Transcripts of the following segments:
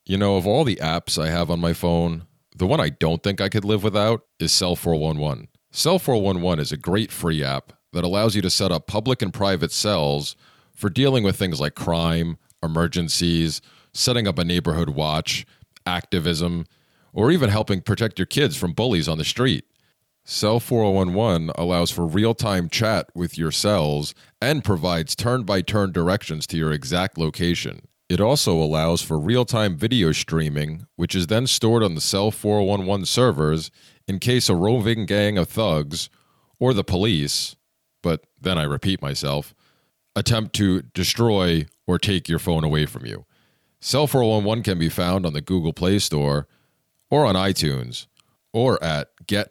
You know, of all the apps I have on my phone, the one I don't think I could live without is Cell 411. Cell 411 is a great free app that allows you to set up public and private cells for dealing with things like crime, emergencies, setting up a neighborhood watch, activism, or even helping protect your kids from bullies on the street. Cell 411 allows for real-time chat with your cells and provides turn-by-turn directions to your exact location. It also allows for real-time video streaming, which is then stored on the Cell 411 servers in case a roving gang of thugs, or the police, but then I repeat myself, attempt to destroy or take your phone away from you. Cell 411 can be found on the Google Play Store or on iTunes or at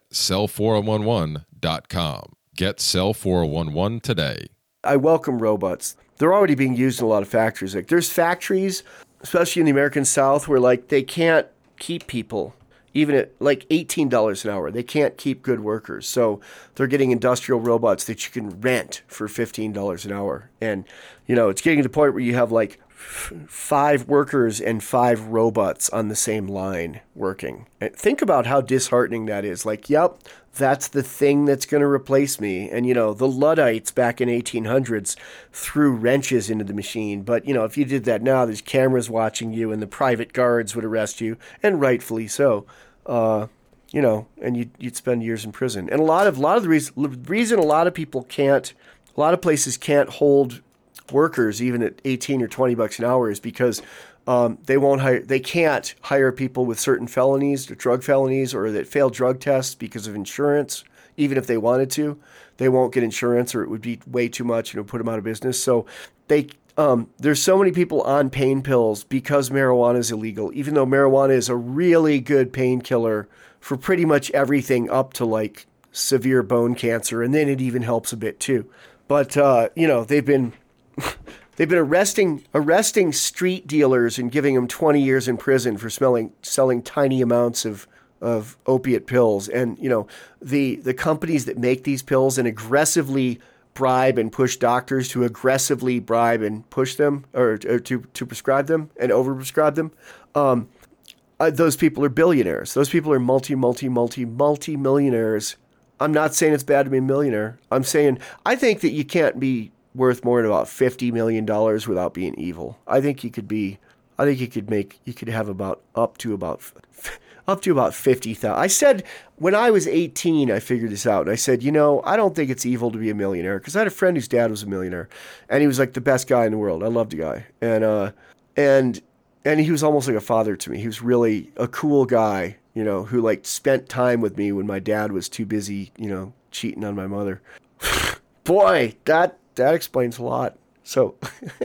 getcell411.com. Get Cell 411 today. I welcome robots. They're already being used in a lot of factories. Like there's factories, especially in the American South, where like they can't keep people even at like $18 an hour. They can't keep good workers. So they're getting industrial robots that you can rent for $15 an hour. And, you know, it's getting to the point where you have like 5 workers and 5 robots on the same line working. And think about how disheartening that is. Like, yep, that's the thing that's going to replace me. And, you know, the Luddites back in 1800s threw wrenches into the machine. But, you know, if you did that now, there's cameras watching you and the private guards would arrest you, and rightfully so. You know, and you'd spend years in prison. And a lot of the reason a lot of people can't, a lot of places can't hold workers even at 18 or 20 bucks an hour is because they can't hire people with certain felonies or drug felonies or that failed drug tests because of insurance. Even if they wanted to, they won't get insurance or it would be way too much, put them out of business. So there's so many people on pain pills because marijuana is illegal, even though marijuana is a really good painkiller for pretty much everything up to like severe bone cancer. And then it even helps a bit too. But, they've been arresting street dealers and giving them 20 years in prison for selling tiny amounts of opiate pills. And, the companies that make these pills and aggressively bribe and push doctors to aggressively bribe and push them or to prescribe them and overprescribe them. Those people are billionaires. Those people are multi-millionaires. I'm not saying it's bad to be a millionaire. I'm saying I think that you can't be worth more than about $50 million without being evil. I think you could have up to about 50,000. I said when I was 18, I figured this out. And I said, I don't think it's evil to be a millionaire because I had a friend whose dad was a millionaire and he was like the best guy in the world. I loved the guy. And he was almost like a father to me. He was really a cool guy, who like spent time with me when my dad was too busy, cheating on my mother. Boy, that explains a lot. So,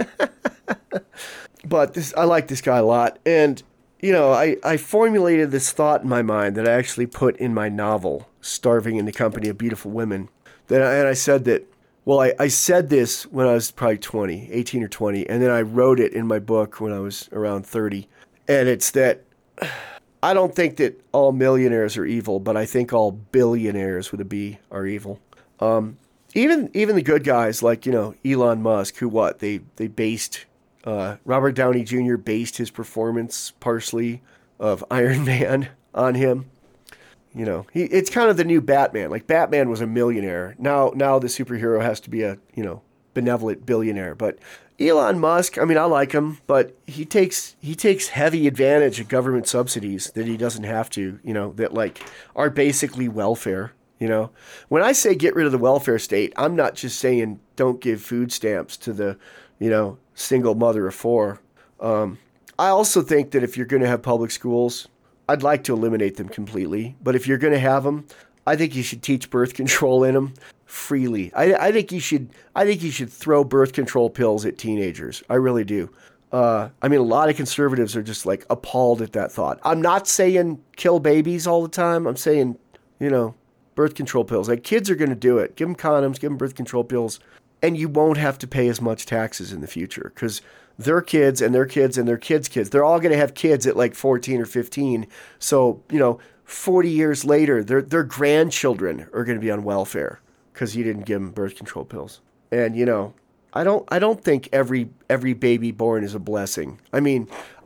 but I like this guy a lot. And, I formulated this thought in my mind that I actually put in my novel, Starving in the Company of Beautiful Women. And I said that, I said this when I was probably 18 or 20. And then I wrote it in my book when I was around 30. And it's that I don't think that all millionaires are evil, but I think all billionaires with a B are evil. Even the good guys like, Elon Musk, who they based, Robert Downey Jr. based his performance partially of Iron Man on him. It's kind of the new Batman. Like Batman was a millionaire. Now the superhero has to be a, benevolent billionaire. But Elon Musk, I like him, but he takes heavy advantage of government subsidies that he doesn't have to, that like are basically welfare. When I say get rid of the welfare state, I'm not just saying don't give food stamps to the, single mother of 4. I also think that if you're going to have public schools, I'd like to eliminate them completely. But if you're going to have them, I think you should teach birth control in them freely. I think you should throw birth control pills at teenagers. I really do. A lot of conservatives are just like appalled at that thought. I'm not saying kill babies all the time. I'm saying, birth control pills. Like kids are going to do it. Give them condoms, give them birth control pills, and you won't have to pay as much taxes in the future because their kids and their kids and their kids' kids, they're all going to have kids at like 14 or 15. So, 40 years later, their grandchildren are going to be on welfare because you didn't give them birth control pills. And, I don't think every baby born is a blessing.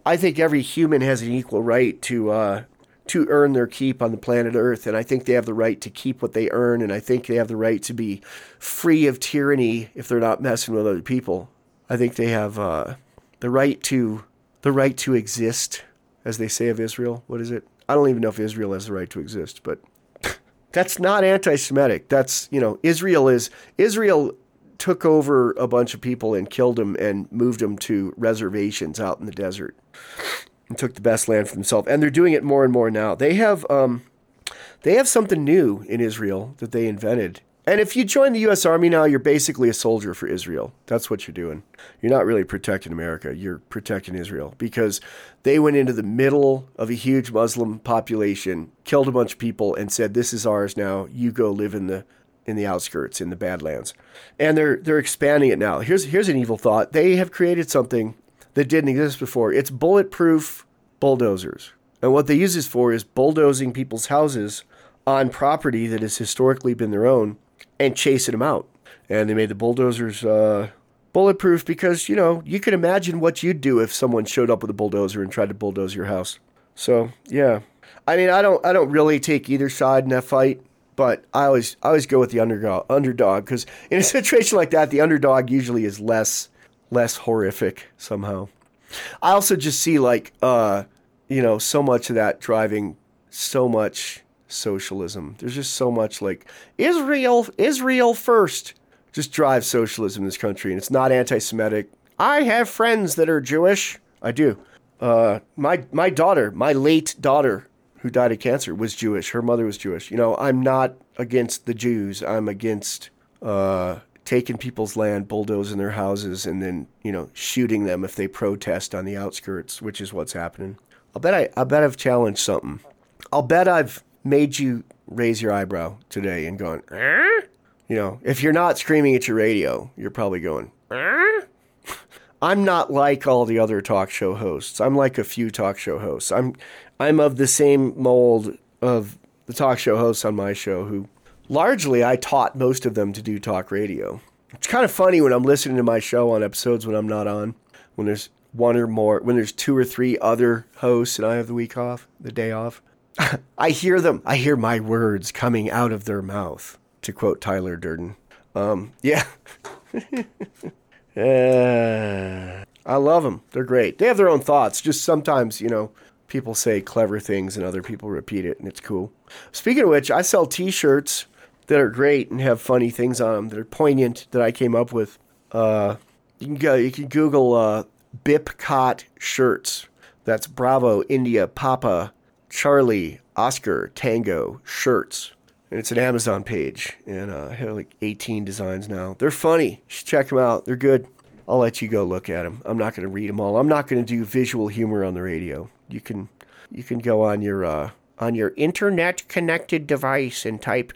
I think every human has an equal right to earn their keep on the planet Earth, and I think they have the right to keep what they earn, and I think they have the right to be free of tyranny if they're not messing with other people. I think they have the right to exist, as they say of Israel. What is it? I don't even know if Israel has the right to exist, but that's not anti-Semitic. That's, Israel took over a bunch of people and killed them and moved them to reservations out in the desert and took the best land for themselves. And they're doing it more and more now. They have something new in Israel that they invented. And if you join the U.S. Army now, you're basically a soldier for Israel. That's what you're doing. You're not really protecting America. You're protecting Israel because they went into the middle of a huge Muslim population, killed a bunch of people, and said, "This is ours now. You go live in the outskirts, in the Badlands." And they're expanding it now. Here's an evil thought. They have created something that didn't exist before. It's bulletproof bulldozers. And what they use this for is bulldozing people's houses on property that has historically been their own and chasing them out. And they made the bulldozers bulletproof because, you can imagine what you'd do if someone showed up with a bulldozer and tried to bulldoze your house. So, yeah. I mean, I don't really take either side in that fight, but I always go with the underdog because in a situation like that, the underdog usually is less horrific somehow. I also just see so much of that driving so much socialism. There's just so much Israel first. Just drives socialism in this country, and it's not anti-Semitic. I have friends that are Jewish. I do. My late daughter, who died of cancer, was Jewish. Her mother was Jewish. I'm not against the Jews. I'm against taking people's land, bulldozing their houses, and then shooting them if they protest on the outskirts, which is what's happening. I bet I've challenged something. I'll bet I've made you raise your eyebrow today and going, if you're not screaming at your radio, you're probably going, I'm not like all the other talk show hosts. I'm like a few talk show hosts. I'm of the same mold of the talk show hosts on my show who largely I taught most of them to do talk radio. It's kind of funny when I'm listening to my show on episodes when I'm not on, when there's one or more, when there's 2 or 3 other hosts and I have the day off. I hear them. I hear my words coming out of their mouth, to quote Tyler Durden. Yeah. I love them. They're great. They have their own thoughts. Just sometimes, people say clever things and other people repeat it, and it's cool. Speaking of which, I sell T-shirts that are great and have funny things on them that are poignant that I came up with. You can Google Bipcot shirts. That's Bravo, India, Papa, Charlie, Oscar, Tango shirts. And it's an Amazon page. And I have like 18 designs now. They're funny. You should check them out. They're good. I'll let you go look at them. I'm not going to read them all. I'm not going to do visual humor on the radio. You can go on your internet connected device and type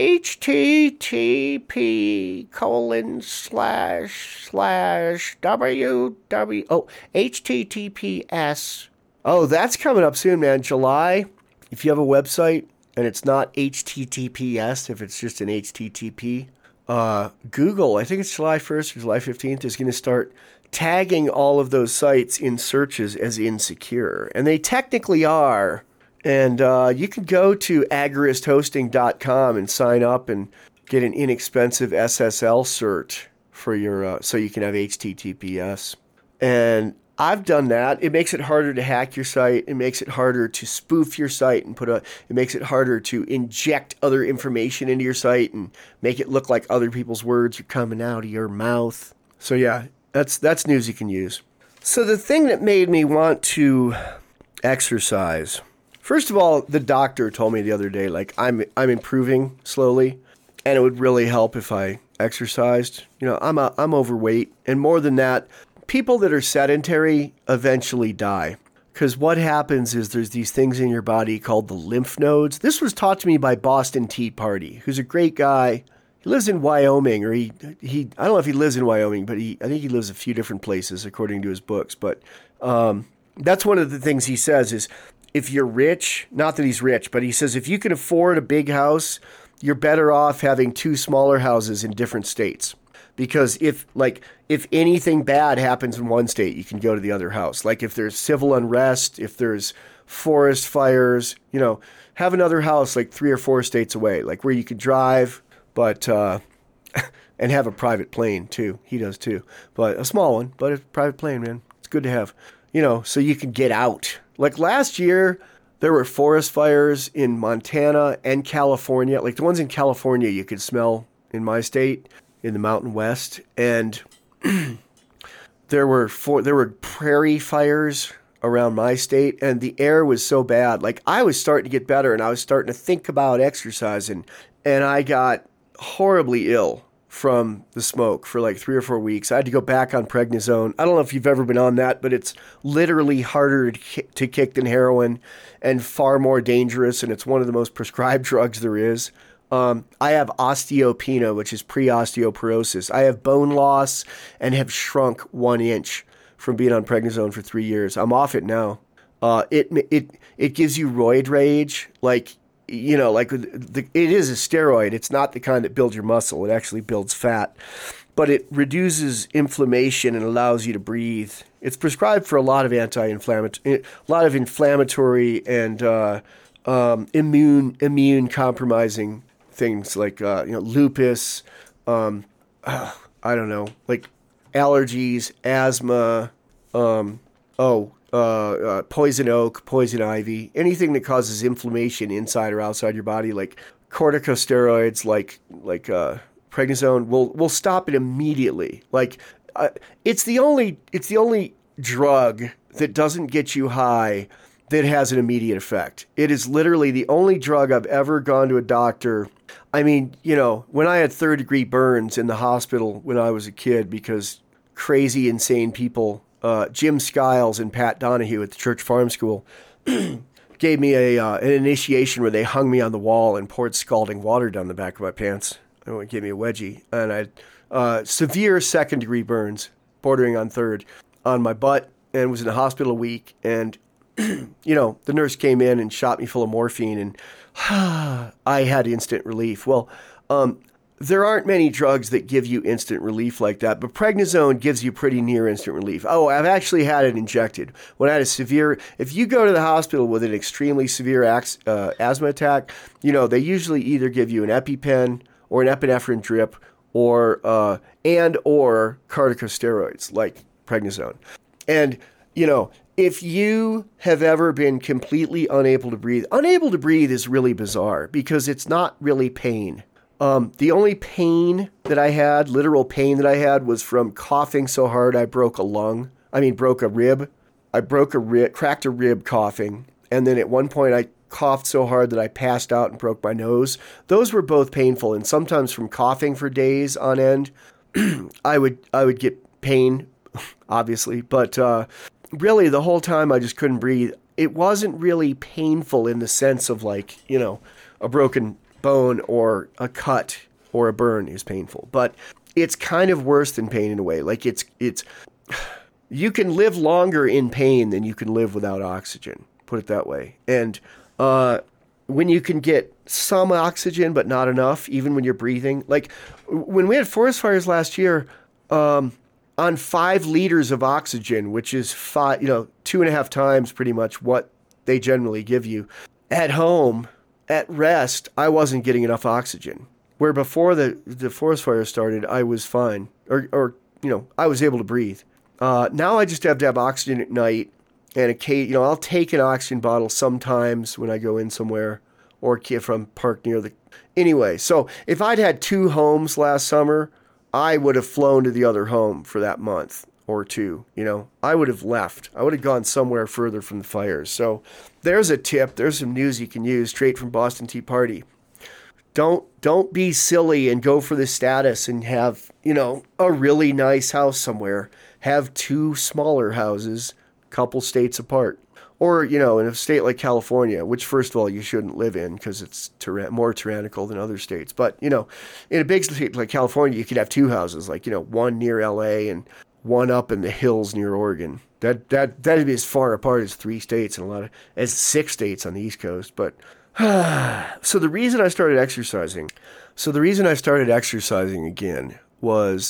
https. Oh, that's coming up soon, man. July. If you have a website and it's not HTTPS, if it's just an HTTP, Google, I think it's July 1st or July 15th, is going to start tagging all of those sites in searches as insecure. And they technically are. And you can go to agoristhosting.com and sign up and get an inexpensive SSL cert for your so you can have HTTPS. And I've done that. It makes it harder to hack your site. It makes it harder to spoof your site and it makes it harder to inject other information into your site and make it look like other people's words are coming out of your mouth. So yeah, that's news you can use. So the thing that made me want to exercise, first of all, the doctor told me the other day, I'm improving slowly, and it would really help if I exercised. I'm overweight, and more than that, people that are sedentary eventually die. Because what happens is there's these things in your body called the lymph nodes. This was taught to me by Boston Tea Party, who's a great guy. He lives in Wyoming, or I don't know if he lives in Wyoming, but I think he lives a few different places according to his books. But that's one of the things he says is, if you're rich, not that he's rich, but he says if you can afford a big house, you're better off having 2 smaller houses in different states. because if anything bad happens in one state, you can go to the other house. Like if there's civil unrest, if there's forest fires, have another house like 3 or 4 states away, like where you could drive, but and have a private plane too. He does too, but a small one, but a private plane, man. It's good to have, so you can get out. Like last year, there were forest fires in Montana and California. Like the ones in California, you could smell in my state, in the Mountain West, and there were prairie fires around my state, and the air was so bad. Like I was starting to get better, and I was starting to think about exercising, and I got horribly ill from the smoke for like 3 or 4 weeks. I had to go back on prednisone. I don't know if you've ever been on that, but it's literally harder to kick than heroin and far more dangerous, and it's one of the most prescribed drugs there is. I have osteopenia, which is pre-osteoporosis. I have bone loss and have shrunk 1 inch from being on prednisone for 3 years. I'm off it now. It gives you roid rage, like it is a steroid. It's not the kind that builds your muscle. It actually builds fat, but it reduces inflammation and allows you to breathe. It's prescribed for a lot of inflammatory and immune compromising things like lupus, I don't know, like allergies, asthma, poison oak, poison ivy, anything that causes inflammation inside or outside your body, like corticosteroids, like prednisone, will stop it immediately. Like it's the only drug that doesn't get you high that has an immediate effect. It is literally the only drug I've ever gone to a doctor. I mean, when I had 3rd-degree burns in the hospital when I was a kid because crazy, insane people, Jim Skiles and Pat Donahue at the Church Farm School gave me an initiation where they hung me on the wall and poured scalding water down the back of my pants. They gave me a wedgie. And I had severe 2nd-degree burns, bordering on 3rd, on my butt, and was in the hospital a week. And, the nurse came in and shot me full of morphine, and I had instant relief. Well, there aren't many drugs that give you instant relief like that, but prednisone gives you pretty near instant relief. Oh, I've actually had it injected. When I had if you go to the hospital with an extremely severe asthma attack, they usually either give you an EpiPen or an epinephrine drip or corticosteroids like prednisone. And, if you have ever been completely unable to breathe is really bizarre because it's not really pain. The only pain that I had, literal pain that I had, was from coughing so hard I broke a rib. I cracked a rib coughing. And then at one point I coughed so hard that I passed out and broke my nose. Those were both painful. And sometimes from coughing for days on end, I would get pain, obviously. But really the whole time I just couldn't breathe. It wasn't really painful in the sense of a broken bone or a cut or a burn is painful, but it's kind of worse than pain in a way. Like it's you can live longer in pain than you can live without oxygen, put it that way. And when you can get some oxygen but not enough, even when you're breathing, like when we had forest fires last year, on 5 liters of oxygen, which is 2.5 times pretty much what they generally give you at home. At rest, I wasn't getting enough oxygen. Where before the forest fire started, I was fine, or I was able to breathe. Now I just have to have oxygen at night, and I'll take an oxygen bottle sometimes when I go in somewhere, or if I'm parked near the. Anyway, so if I'd had 2 homes last summer, I would have flown to the other home for that month or 2. I would have left. I would have gone somewhere further from the fires. So there's a tip. There's some news you can use straight from Boston Tea Party. Don't be silly and go for the status and have, a really nice house somewhere. Have 2 smaller houses, couple states apart. Or, in a state like California, which, first of all, you shouldn't live in because it's more tyrannical than other states. But, in a big state like California, you could have 2 houses, like, one near L.A. and one up in the hills near Oregon. That'd be as far apart as 3 states and as 6 states on the East Coast. But so the reason I started exercising again was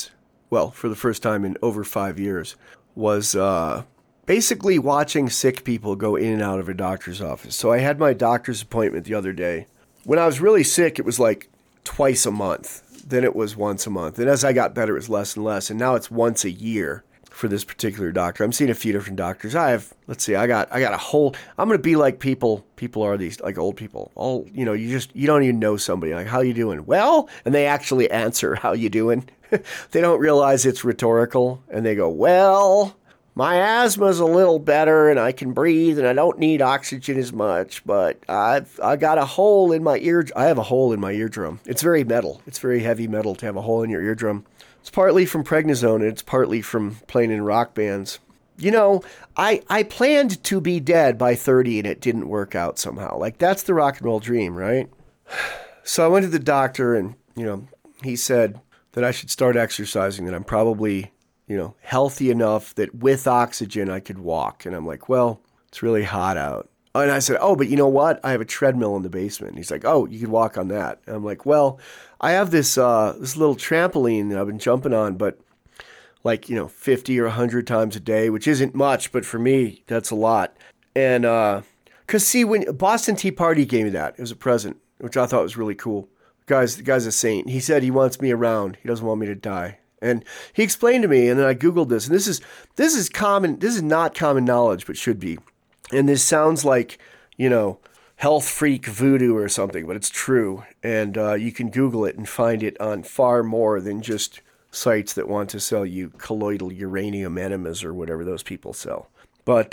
well, for the first time in over 5 years, was basically watching sick people go in and out of a doctor's office. So I had my doctor's appointment the other day. When I was really sick, it was like twice a month. Then it was once a month. And as I got better, it was less and less. And now it's once a year for this particular doctor. I'm seeing a few different doctors. I got a whole, I'm going to be like people are these, like old people. All, you don't even know somebody. Like, how you doing? Well, and they actually answer, how you doing? They don't realize it's rhetorical. And they go, well, my asthma's a little better and I can breathe and I don't need oxygen as much, but I got a hole in my ear. I have a hole in my eardrum. It's very metal. It's very heavy metal to have a hole in your eardrum. It's partly from prednisone and it's partly from playing in rock bands. I planned to be dead by 30 and it didn't work out somehow. Like, that's the rock and roll dream, right? So I went to the doctor and, he said that I should start exercising, that I'm probably healthy enough that with oxygen I could walk. And I'm like, well, it's really hot out. And I said, oh, but you know what? I have a treadmill in the basement. And he's like, oh, you could walk on that. And I'm like, well, I have this little trampoline that I've been jumping on, but 50 or 100 times a day, which isn't much, but for me, that's a lot. And because see, when Boston Tea Party gave me that, it was a present, which I thought was really cool. The guy's a saint. He said he wants me around. He doesn't want me to die. And he explained to me, and then I Googled this, and this is common. This is not common knowledge, but should be. And this sounds like, health freak voodoo or something, but it's true. And you can Google it and find it on far more than just sites that want to sell you colloidal uranium enemas or whatever those people sell. But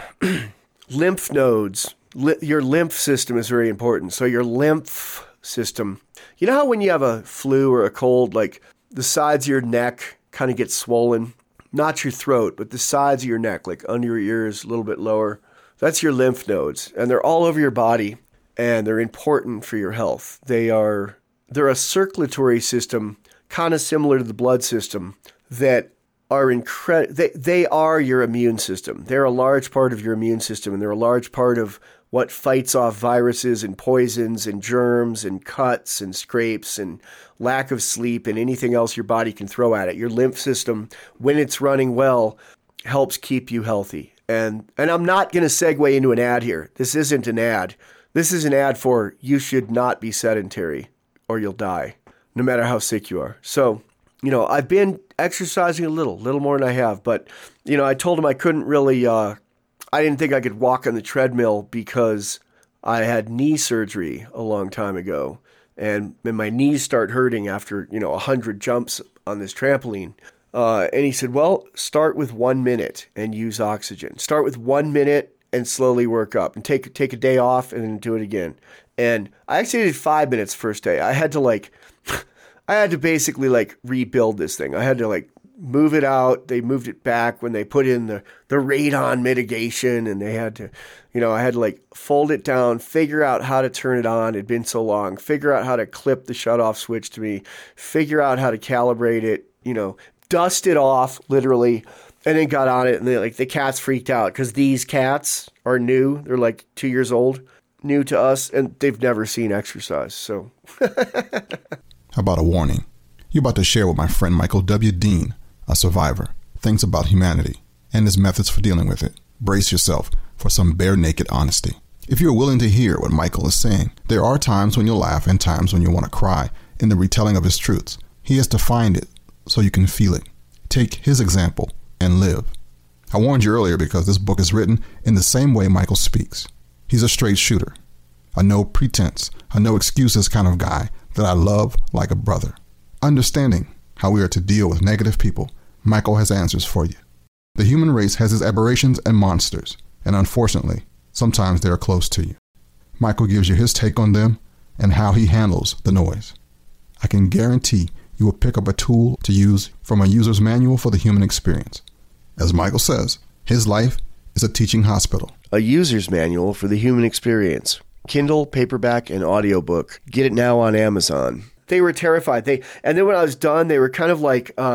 lymph nodes, your lymph system is very important. So your lymph system, you know how when you have a flu or a cold, like, the sides of your neck kind of get swollen. Not your throat, but the sides of your neck, like under your ears, a little bit lower. That's your lymph nodes. And they're all over your body, and they're important for your health. They're a circulatory system, kind of similar to the blood system, that are they are your immune system. They're a large part of your immune system, and they're a large part of what fights off viruses and poisons and germs and cuts and scrapes and lack of sleep and anything else your body can throw at it. Your lymph system, when it's running well, helps keep you healthy. And I'm not going to segue into an ad here. This isn't an ad. This is an ad for you should not be sedentary or you'll die, no matter how sick you are. So, I've been exercising a little more than I have, but, I told him I couldn't really, I didn't think I could walk on the treadmill because I had knee surgery a long time ago. And my knees start hurting after, 100 jumps on this trampoline. And he said, well, start with 1 minute and use oxygen. Start with 1 minute and slowly work up and take a day off and then do it again. And I actually did 5 minutes first day. I had to basically rebuild this thing. I had to move it out. They moved it back when they put in the radon mitigation, and they had to, I had to fold it down, figure out how to turn it on. It'd been so long. Figure out how to clip the shutoff switch to me. Figure out how to calibrate it. Dust it off literally, and then got on it. And the cats freaked out because these cats are new. They're 2 years old, new to us, and they've never seen exercise. So, how about a warning? You're about to share with my friend Michael W. Dean, a survivor, things about humanity and his methods for dealing with it. Brace yourself for some bare naked honesty. If you're willing to hear what Michael is saying, there are times when you'll laugh and times when you want to cry in the retelling of his truths. He has defined it so you can feel it. Take his example and live. I warned you earlier because this book is written in the same way Michael speaks. He's a straight shooter, a no pretense, a no excuses kind of guy that I love like a brother. Understanding how we are to deal with negative people, Michael has answers for you. The human race has its aberrations and monsters, and unfortunately, sometimes they are close to you. Michael gives you his take on them and how he handles the noise. I can guarantee you will pick up a tool to use from a user's manual for the human experience. As Michael says, his life is a teaching hospital. A user's manual for the human experience. Kindle, paperback, and audiobook. Get it now on Amazon. They were terrified. And then when I was done, they were kind of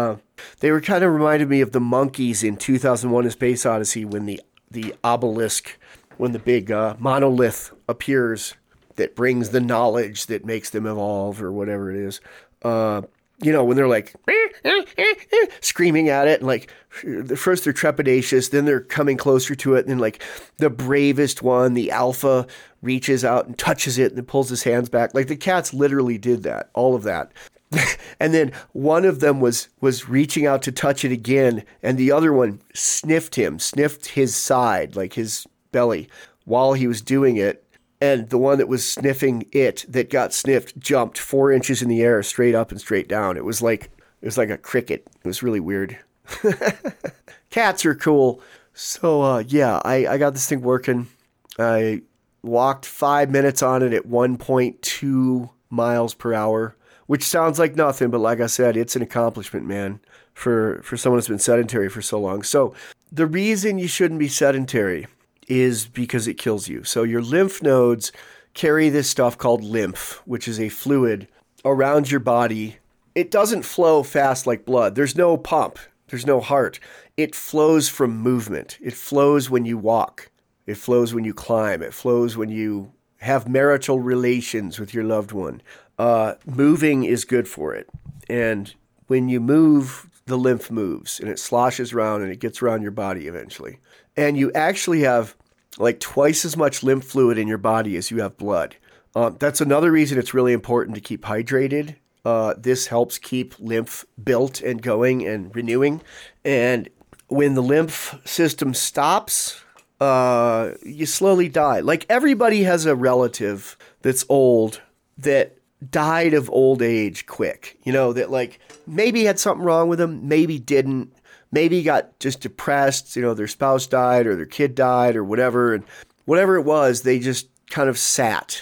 reminded me of the monkeys in 2001: A Space Odyssey when the obelisk, when the big monolith appears that brings the knowledge that makes them evolve or whatever it is. when they're like screaming at it, and like first they're trepidatious, then they're coming closer to it, and then like the bravest one, the alpha, reaches out and touches it and then pulls his hands back. Like the cats literally did that, all of that. And then one of them was reaching out to touch it again, and the other one sniffed his side, like his belly, while he was doing it. And the one that was sniffing it, that got sniffed, jumped 4 inches in the air, straight up and straight down. It was like a cricket. It was really weird. Cats are cool. So yeah, I got this thing working. I walked 5 minutes on it at 1.2 miles per hour. Which sounds like nothing, but like I said, it's an accomplishment, man, for someone that's been sedentary for so long. So the reason you shouldn't be sedentary is because it kills you. So your lymph nodes carry this stuff called lymph, which is a fluid around your body. It doesn't flow fast like blood. There's no pump. There's no heart. It flows from movement. It flows when you walk. It flows when you climb. It flows when you have marital relations with your loved one. Moving is good for it. And when you move, the lymph moves and it sloshes around and it gets around your body eventually. And you actually have like twice as much lymph fluid in your body as you have blood. That's another reason it's really important to keep hydrated. This helps keep lymph built and going and renewing. And when the lymph system stops, you slowly die. Like everybody has a relative that's old that died of old age quick, that like maybe had something wrong with them, maybe didn't, maybe got just depressed, their spouse died or their kid died or whatever. And whatever it was, they just kind of sat,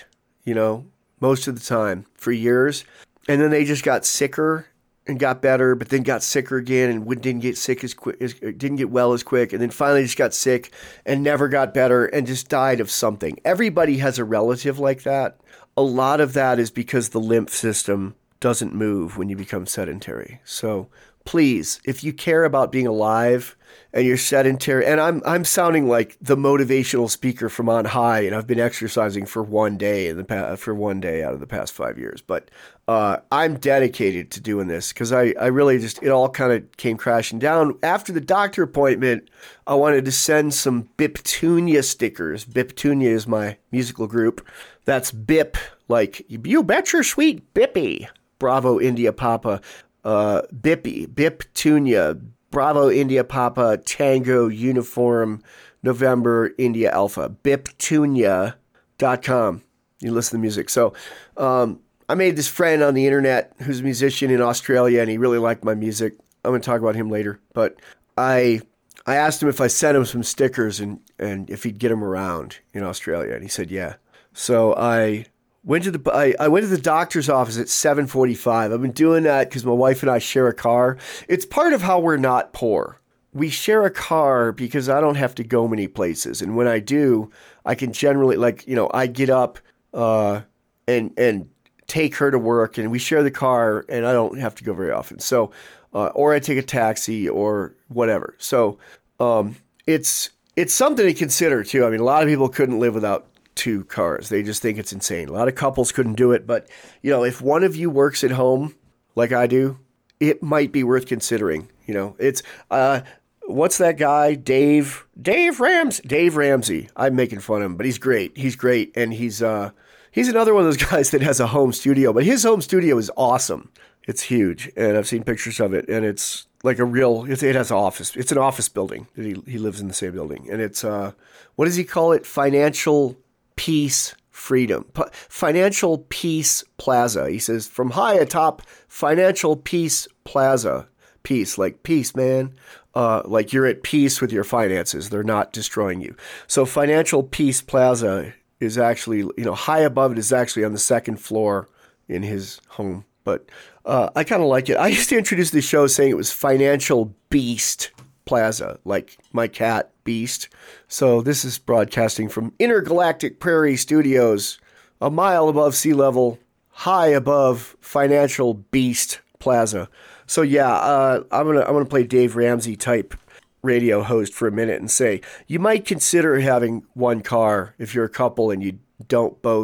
most of the time for years. And then they just got sicker and got better, but then got sicker again and didn't get sick as quick, didn't get well as quick. And then finally just got sick and never got better and just died of something. Everybody has a relative like that. A lot of that is because the lymph system doesn't move when you become sedentary. So please, if you care about being alive and you're sedentary, and I'm sounding like the motivational speaker from on high, and I've been exercising for one day out of the past 5 years, but I'm dedicated to doing this because I really just, it all kind of came crashing down. After the doctor appointment, I wanted to send some Biptunia stickers. Biptunia is my musical group. That's Bip, like, you bet your sweet Bippy. Bravo, India Papa. Bippy, Biptunia, Bravo, India Papa, Tango, Uniform, November, India Alpha. Biptunia.com. You listen to music. So I made this friend on the internet who's a musician in Australia, and he really liked my music. I'm going to talk about him later. But I asked him if I sent him some stickers and if he'd get them around in Australia, and he said yeah. So I went to the doctor's office at 7:45. I've been doing that because my wife and I share a car. It's part of how we're not poor. We share a car because I don't have to go many places, and when I do, I can generally I get up and take her to work, and we share the car, and I don't have to go very often. So, or I take a taxi or whatever. So, it's something to consider too. I mean, a lot of people couldn't live without 2 cars. They just think it's insane. A lot of couples couldn't do it, but if one of you works at home like I do, it might be worth considering. It's what's that guy? Dave Ramsey. I'm making fun of him, but he's great. He's great, and he's another one of those guys that has a home studio, but his home studio is awesome. It's huge, and I've seen pictures of it, and it's like it has an office. It's an office building. He lives in the same building, and it's what does he call it? Financial Peace Freedom. Financial Peace Plaza. He says, from high atop Financial Peace Plaza. Peace, like peace, man. Like you're at peace with your finances. They're not destroying you. So Financial Peace Plaza is actually, high above it is actually on the 2nd floor in his home. But I kind of like it. I used to introduce the show saying it was Financial Beast Plaza, like my cat Beast. So this is broadcasting from Intergalactic Prairie Studios, a mile above sea level, high above Financial Beast Plaza. So yeah, I'm gonna play Dave Ramsey type radio host for a minute and say you might consider having one car if you're a couple and you don't both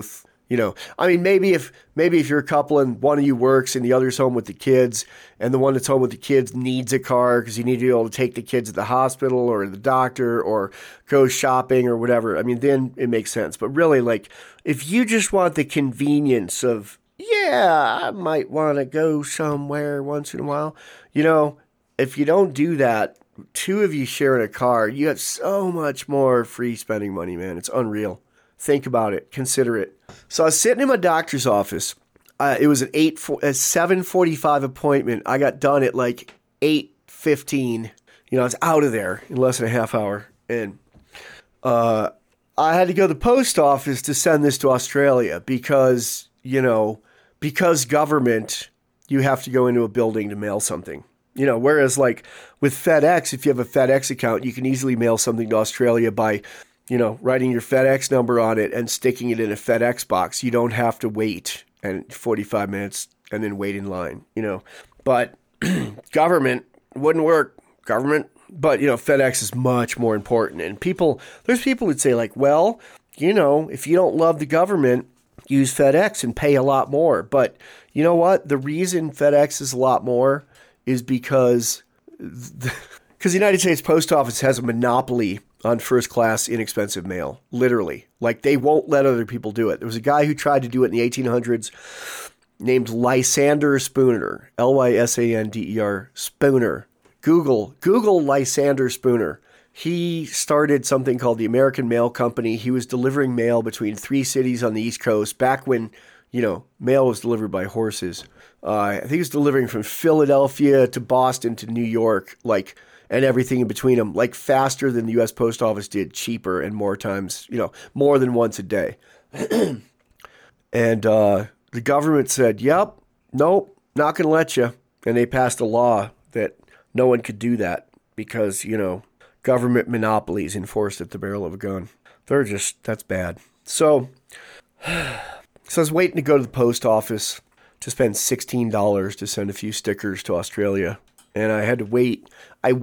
I mean, maybe if you're a couple and one of you works and the other's home with the kids, and the one that's home with the kids needs a car because you need to be able to take the kids to the hospital or the doctor or go shopping or whatever. I mean, then it makes sense. But really, like, if you just want the convenience of, yeah, I might want to go somewhere once in a while, if you don't do that, two of you sharing a car, you have so much more free spending money, man. It's unreal. Think about it. Consider it. So I was sitting in my doctor's office. It was a 7:45 appointment. I got done at like 8:15. I was out of there in less than a half hour. And I had to go to the post office to send this to Australia because government, you have to go into a building to mail something. Whereas like with FedEx, if you have a FedEx account, you can easily mail something to Australia by writing your FedEx number on it and sticking it in a FedEx box. You don't have to wait and 45 minutes and then wait in line, But government wouldn't work. But, FedEx is much more important. And there's people who'd say like, well, if you don't love the government, use FedEx and pay a lot more. But you know what? The reason FedEx is a lot more is because the United States Post Office has a monopoly on first-class, inexpensive mail, literally. Like, they won't let other people do it. There was a guy who tried to do it in the 1800s named Lysander Spooner, Lysander Spooner. Google Lysander Spooner. He started something called the American Mail Company. He was delivering mail between 3 cities on the East Coast back when, mail was delivered by horses. I think he was delivering from Philadelphia to Boston to New York, and everything in between them, faster than the U.S. Post Office did, cheaper and more times, more than once a day. And the government said, yep, nope, not going to let you. And they passed a law that no one could do that because, government monopolies enforced at the barrel of a gun. That's bad. So I was waiting to go to the post office to spend $16 to send a few stickers to Australia. And I had to wait. I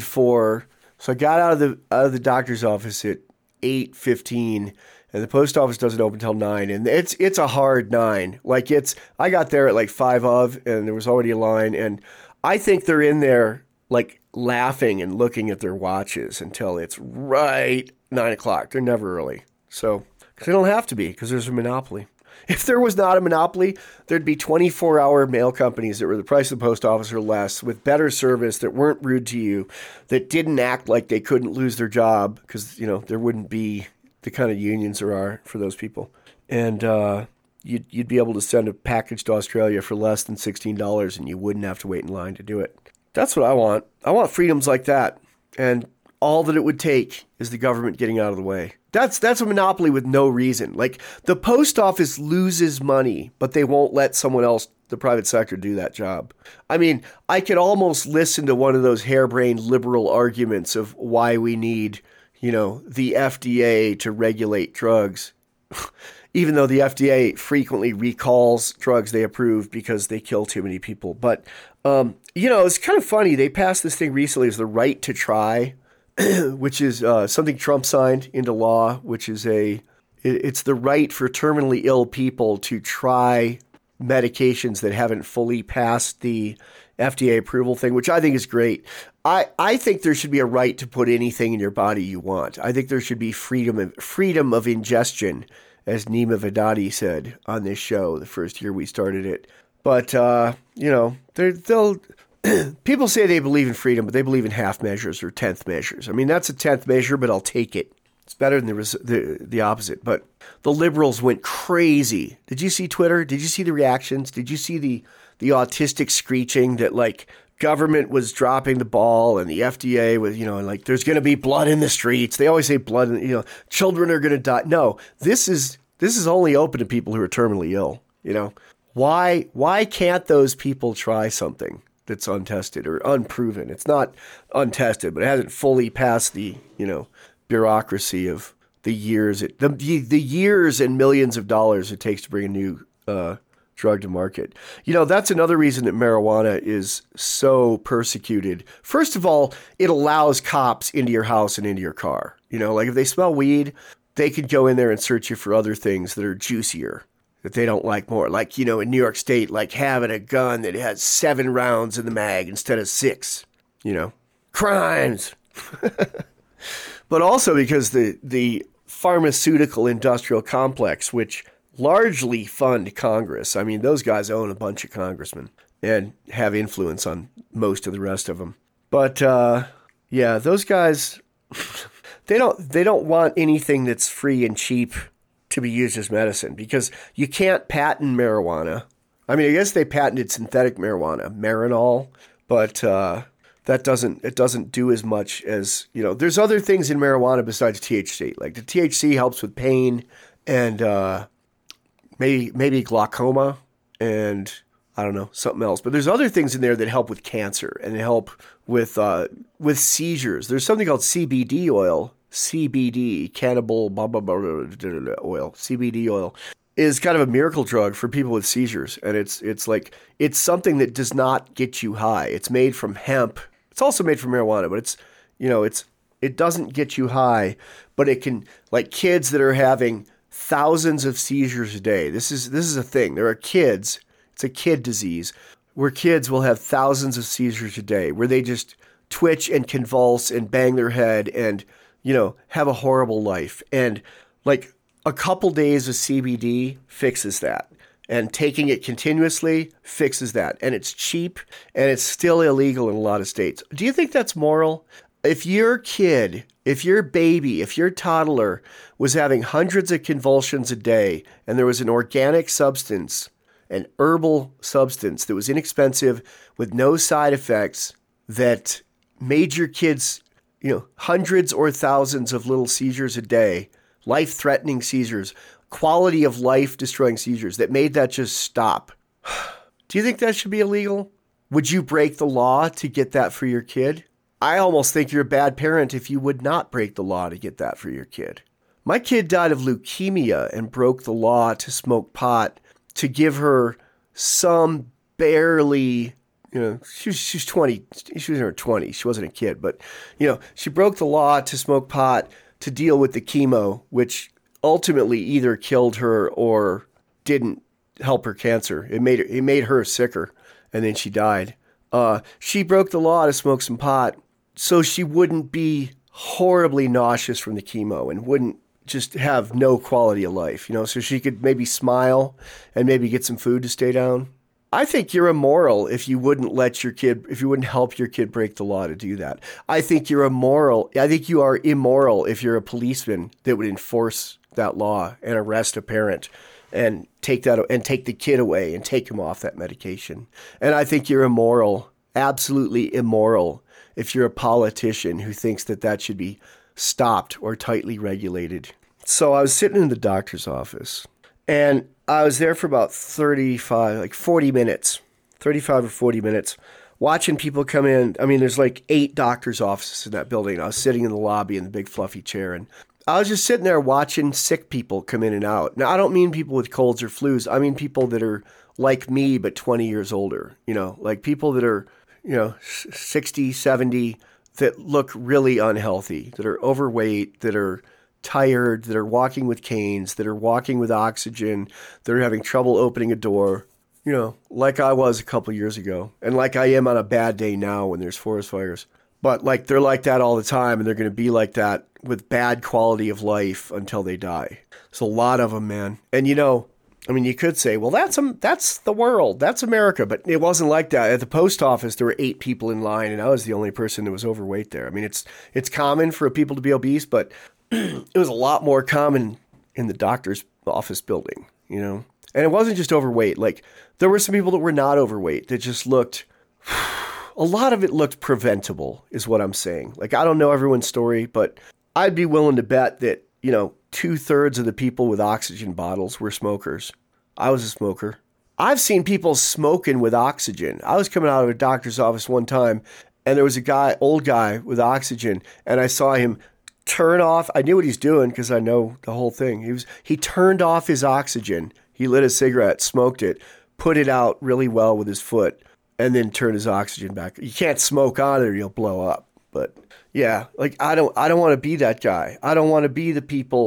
got out of the doctor's office at 8:15, and the post office doesn't open until 9. And it's a hard 9. I got there at 5 of, and there was already a line. And I think they're in there laughing and looking at their watches until it's right 9 o'clock. They're never early. So, because they don't have to be, because there's a monopoly. If there was not a monopoly, there'd be 24-hour mail companies that were the price of the post office or less, with better service, that weren't rude to you, that didn't act like they couldn't lose their job because, there wouldn't be the kind of unions there are for those people. And you'd be able to send a package to Australia for less than $16 and you wouldn't have to wait in line to do it. That's what I want. I want freedoms like that. And all that it would take is the government getting out of the way. That's a monopoly with no reason. The post office loses money, but they won't let someone else, the private sector, do that job. I mean, I could almost listen to one of those harebrained liberal arguments of why we need, the FDA to regulate drugs, even though the FDA frequently recalls drugs they approve because they kill too many people. But, it's kind of funny. They passed this thing recently as the right to try, which is something Trump signed into law, which is it's the right for terminally ill people to try medications that haven't fully passed the FDA approval thing, which I think is great. I think there should be a right to put anything in your body you want. I think there should be freedom of ingestion, as Nima Vedati said on this show the first year we started it. But, people say they believe in freedom, but they believe in half measures or 10th measures. I mean, that's a 10th measure, but I'll take it. It's better than the opposite. But the liberals went crazy. Did you see Twitter? Did you see the reactions? Did you see the autistic screeching that government was dropping the ball and the FDA was, there's going to be blood in the streets. They always say blood, children are going to die. No, this is only open to people who are terminally ill. Why can't those people try something that's untested or unproven? It's not untested, but it hasn't fully passed the, bureaucracy of the years, the years and millions of dollars it takes to bring a new drug to market. That's another reason that marijuana is so persecuted. First of all, it allows cops into your house and into your car. If they smell weed, they could go in there and search you for other things that are juicier. that they don't like more. Like, in New York State, like having a gun that has 7 rounds in the mag instead of 6, crimes. But also because the pharmaceutical industrial complex, which largely fund Congress. I mean, those guys own a bunch of congressmen and have influence on most of the rest of them. But those guys, they don't want anything that's free and cheap to be used as medicine, because you can't patent marijuana. I mean, I guess they patented synthetic marijuana, Marinol, but it doesn't do as much as, there's other things in marijuana besides THC. Like the THC helps with pain and maybe glaucoma and I don't know, something else. But there's other things in there that help with cancer and help with seizures. There's something called CBD oil. CBD, cannabis oil, CBD oil, is kind of a miracle drug for people with seizures. And it's something that does not get you high. It's made from hemp. It's also made from marijuana, but it doesn't get you high, but it can, like kids that are having thousands of seizures a day. This is a thing. There are kids, it's a kid disease, where kids will have thousands of seizures a day, where they just twitch and convulse and bang their head and have a horrible life. And like a couple days of CBD fixes that. And taking it continuously fixes that. And it's cheap and it's still illegal in a lot of states. Do you think that's moral? If your kid, if your baby, if your toddler was having hundreds of convulsions a day and there was an organic substance, an herbal substance that was inexpensive with no side effects that made your kids hundreds or thousands of little seizures a day, life-threatening seizures, quality of life destroying seizures, that made that just stop. Do you think that should be illegal? Would you break the law to get that for your kid? I almost think you're a bad parent if you would not break the law to get that for your kid. My kid died of leukemia and broke the law to smoke pot to give her some barely, she was 20. She was in her 20s. She wasn't a kid, but, she broke the law to smoke pot to deal with the chemo, which ultimately either killed her or didn't help her cancer. It made her sicker, and then she died. She broke the law to smoke some pot so she wouldn't be horribly nauseous from the chemo and wouldn't just have no quality of life, so she could maybe smile and maybe get some food to stay down. I think you're immoral if you wouldn't help your kid break the law to do that. I think you are immoral if you're a policeman that would enforce that law and arrest a parent and take the kid away and take him off that medication. And I think you're immoral, absolutely immoral, if you're a politician who thinks that should be stopped or tightly regulated. So I was sitting in the doctor's office and I was there for about 35 or 40 minutes, watching people come in. I mean, there's like 8 doctor's offices in that building. I was sitting in the lobby in the big fluffy chair, and I was just sitting there watching sick people come in and out. Now, I don't mean people with colds or flus. I mean people that are like me, but 20 years older, like people that are, 60, 70, that look really unhealthy, that are overweight, that are tired, that are walking with canes, that are walking with oxygen, that are having trouble opening a door, like I was a couple years ago, and like I am on a bad day now when there's forest fires. But like they're like that all the time, and they're going to be like that with bad quality of life until they die. There's a lot of them, man. And you could say, well, that's the world, that's America, but it wasn't like that. At the post office, there were 8 people in line, and I was the only person that was overweight there. I mean, it's common for people to be obese, but it was a lot more common in the doctor's office building, And it wasn't just overweight. Like, there were some people that were not overweight that just looked, a lot of it looked preventable, is what I'm saying. Like, I don't know everyone's story, but I'd be willing to bet that, 2/3 of the people with oxygen bottles were smokers. I was a smoker. I've seen people smoking with oxygen. I was coming out of a doctor's office one time, and there was a old guy with oxygen, and I saw him turn off. I knew what he's doing because I know the whole thing. He turned off his oxygen. He lit a cigarette, smoked it, put it out really well with his foot, and then turned his oxygen back. You can't smoke on it or you'll blow up. But yeah, like I don't want to be that guy. I don't want to be the people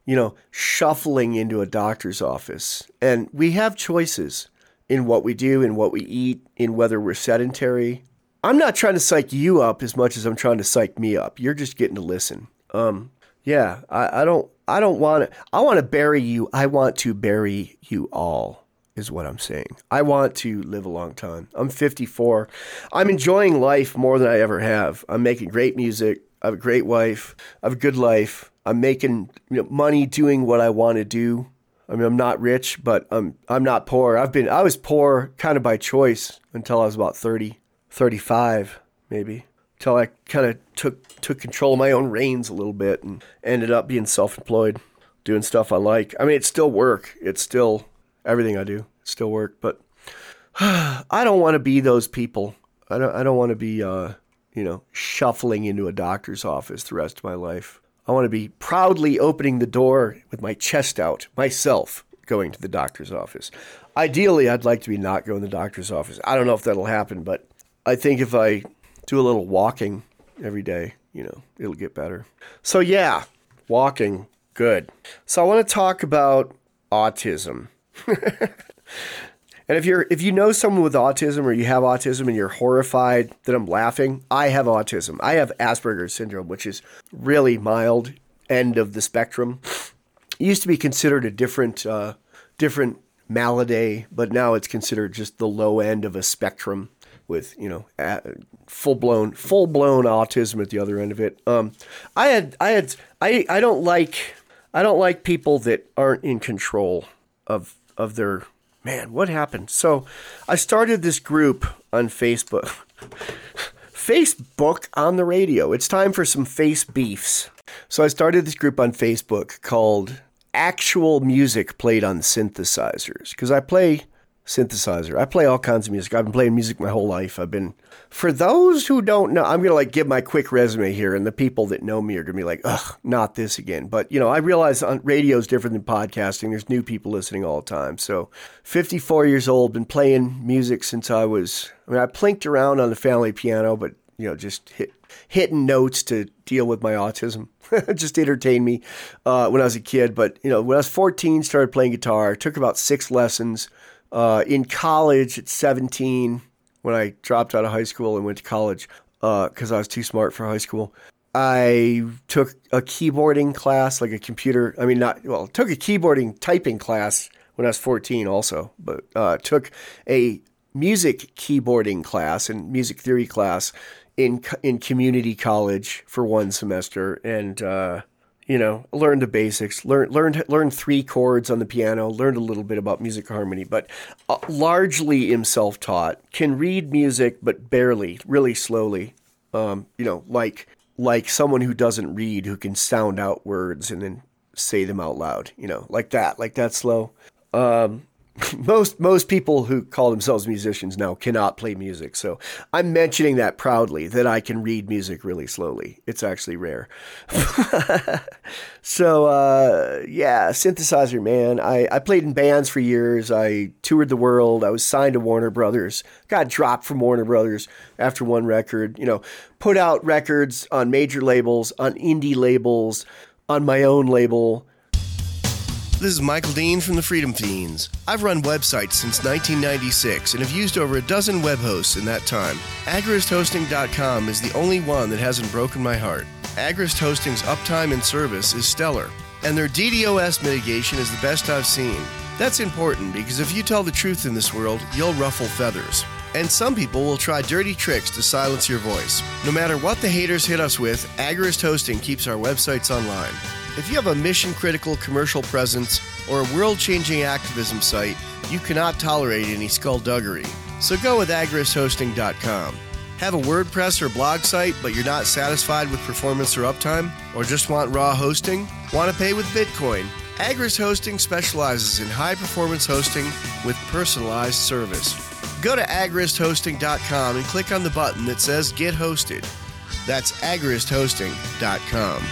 shuffling into a doctor's office. And we have choices in what we do, in what we eat, in whether we're sedentary. I'm not trying to psych you up as much as I'm trying to psych me up. You're just getting to listen. I don't want to. I want to bury you. I want to bury you all, is what I'm saying. I want to live a long time. I'm 54. I'm enjoying life more than I ever have. I'm making great music. I have a great wife. I have a good life. I'm making money doing what I want to do. I mean, I'm not rich, but I'm not poor. I was poor kind of by choice until I was about 30, 35 maybe. Until I kind of took control of my own reins a little bit and ended up being self-employed, doing stuff I like. I mean, it's still work. It's still everything I do. It's still work. But I don't want to be those people. I don't want to be, shuffling into a doctor's office the rest of my life. I want to be proudly opening the door with my chest out, myself, going to the doctor's office. Ideally, I'd like to be not going to the doctor's office. I don't know if that'll happen, but I think if I do a little walking every day, it'll get better. So yeah, walking, good. So I want to talk about autism. And if you know someone with autism or you have autism and you're horrified that I'm laughing, I have autism. I have Asperger's syndrome, which is really mild end of the spectrum. It used to be considered a different malady, but now it's considered just the low end of a spectrum with, full-blown autism at the other end of it. I don't like people that aren't in control of their, man, what happened? So I started this group on Facebook. Facebook on the radio. It's time for some face beefs. So I started this group on Facebook called Actual Music Played on Synthesizers, because I play synthesizer. I play all kinds of music. I've been playing music my whole life. For those who don't know, I'm going to give my quick resume here, and the people that know me are going to be like, ugh, not this again. But, I realize radio is different than podcasting. There's new people listening all the time. So 54 years old, been playing music since I plinked around on the family piano, but, just hitting notes to deal with my autism. Just entertained me when I was a kid. But, when I was 14, started playing guitar, took about 6 lessons. In college at 17, when I dropped out of high school and went to college because I was too smart for high school, I took a keyboarding class, took a keyboarding typing class when I was 14 also, but took a music keyboarding class and music theory class in community college for 1 semester, and learned the basics, learned 3 chords on the piano, learned a little bit about music harmony, but largely am self-taught, can read music, but barely, really slowly, like someone who doesn't read, who can sound out words and then say them out loud, like that slow. Most people who call themselves musicians now cannot play music. So I'm mentioning that proudly, that I can read music really slowly. It's actually rare. So, synthesizer, man. I played in bands for years. I toured the world. I was signed to Warner Brothers. Got dropped from Warner Brothers after 1 record. Put out records on major labels, on indie labels, on my own label. This is Michael Dean from the Freedom Fiends. I've run websites since 1996 and have used over a dozen web hosts in that time. AgristHosting.com is the only one that hasn't broken my heart. Agrist Hosting's uptime and service is stellar, and their DDoS mitigation is the best I've seen. That's important because if you tell the truth in this world, you'll ruffle feathers. And some people will try dirty tricks to silence your voice. No matter what the haters hit us with, Agrist Hosting keeps our websites online. If you have a mission-critical commercial presence or a world-changing activism site, you cannot tolerate any skullduggery. So go with agristhosting.com. Have a WordPress or blog site, but you're not satisfied with performance or uptime? Or just want raw hosting? Want to pay with Bitcoin? Agrist Hosting specializes in high-performance hosting with personalized service. Go to agristhosting.com and click on the button that says Get Hosted. That's agristhosting.com.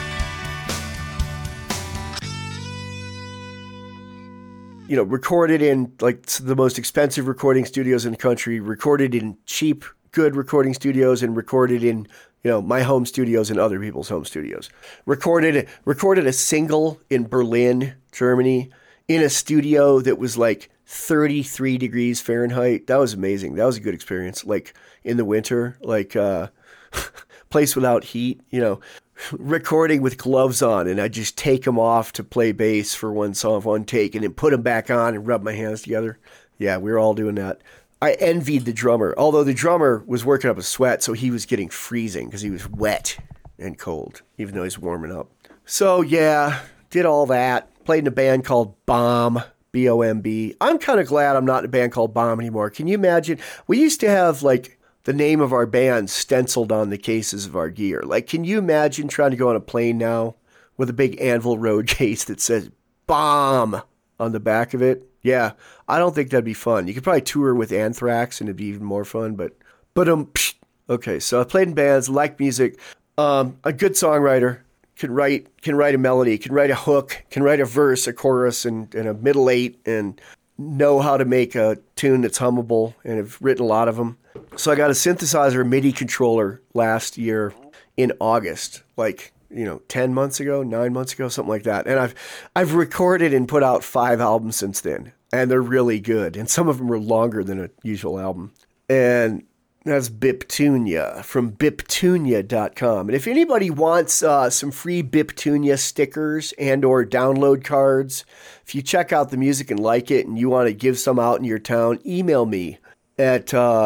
Recorded in the most expensive recording studios in the country, recorded in cheap, good recording studios, and recorded in my home studios and other people's home studios. Recorded a single in Berlin, Germany, in a studio that was like 33 degrees Fahrenheit. That was amazing. That was a good experience. Like in the winter, like place without heat, recording with gloves on, and I just take them off to play bass for one song, one take, and then put them back on and rub my hands together. Yeah, we were all doing that. I envied the drummer, although the drummer was working up a sweat, so he was getting freezing because he was wet and cold, even though he's warming up. So yeah, did all that. Played in a band called Bomb, B-O-M-B. I'm kind of glad I'm not in a band called Bomb anymore. Can you imagine? We used to have like the name of our band stenciled on the cases of our gear. Like, can you imagine trying to go on a plane now with a big Anvil Road case that says Bomb on the back of it? Yeah, I don't think that'd be fun. You could probably tour with Anthrax and it'd be even more fun, but okay, so I played in bands, like music, a good songwriter, can write a melody, can write a hook, can write a verse, a chorus, and a middle eight, and know how to make a tune that's hummable, and have written a lot of them. So I got a synthesizer MIDI controller last year in August, 10 months ago, 9 months ago, something like that. And I've recorded and put out 5 albums since then, and they're really good. And some of them are longer than a usual album. And that's Biptunia from Biptunia.com. And if anybody wants some free Biptunia stickers and or download cards, if you check out the music and like it and you want to give some out in your town, email me at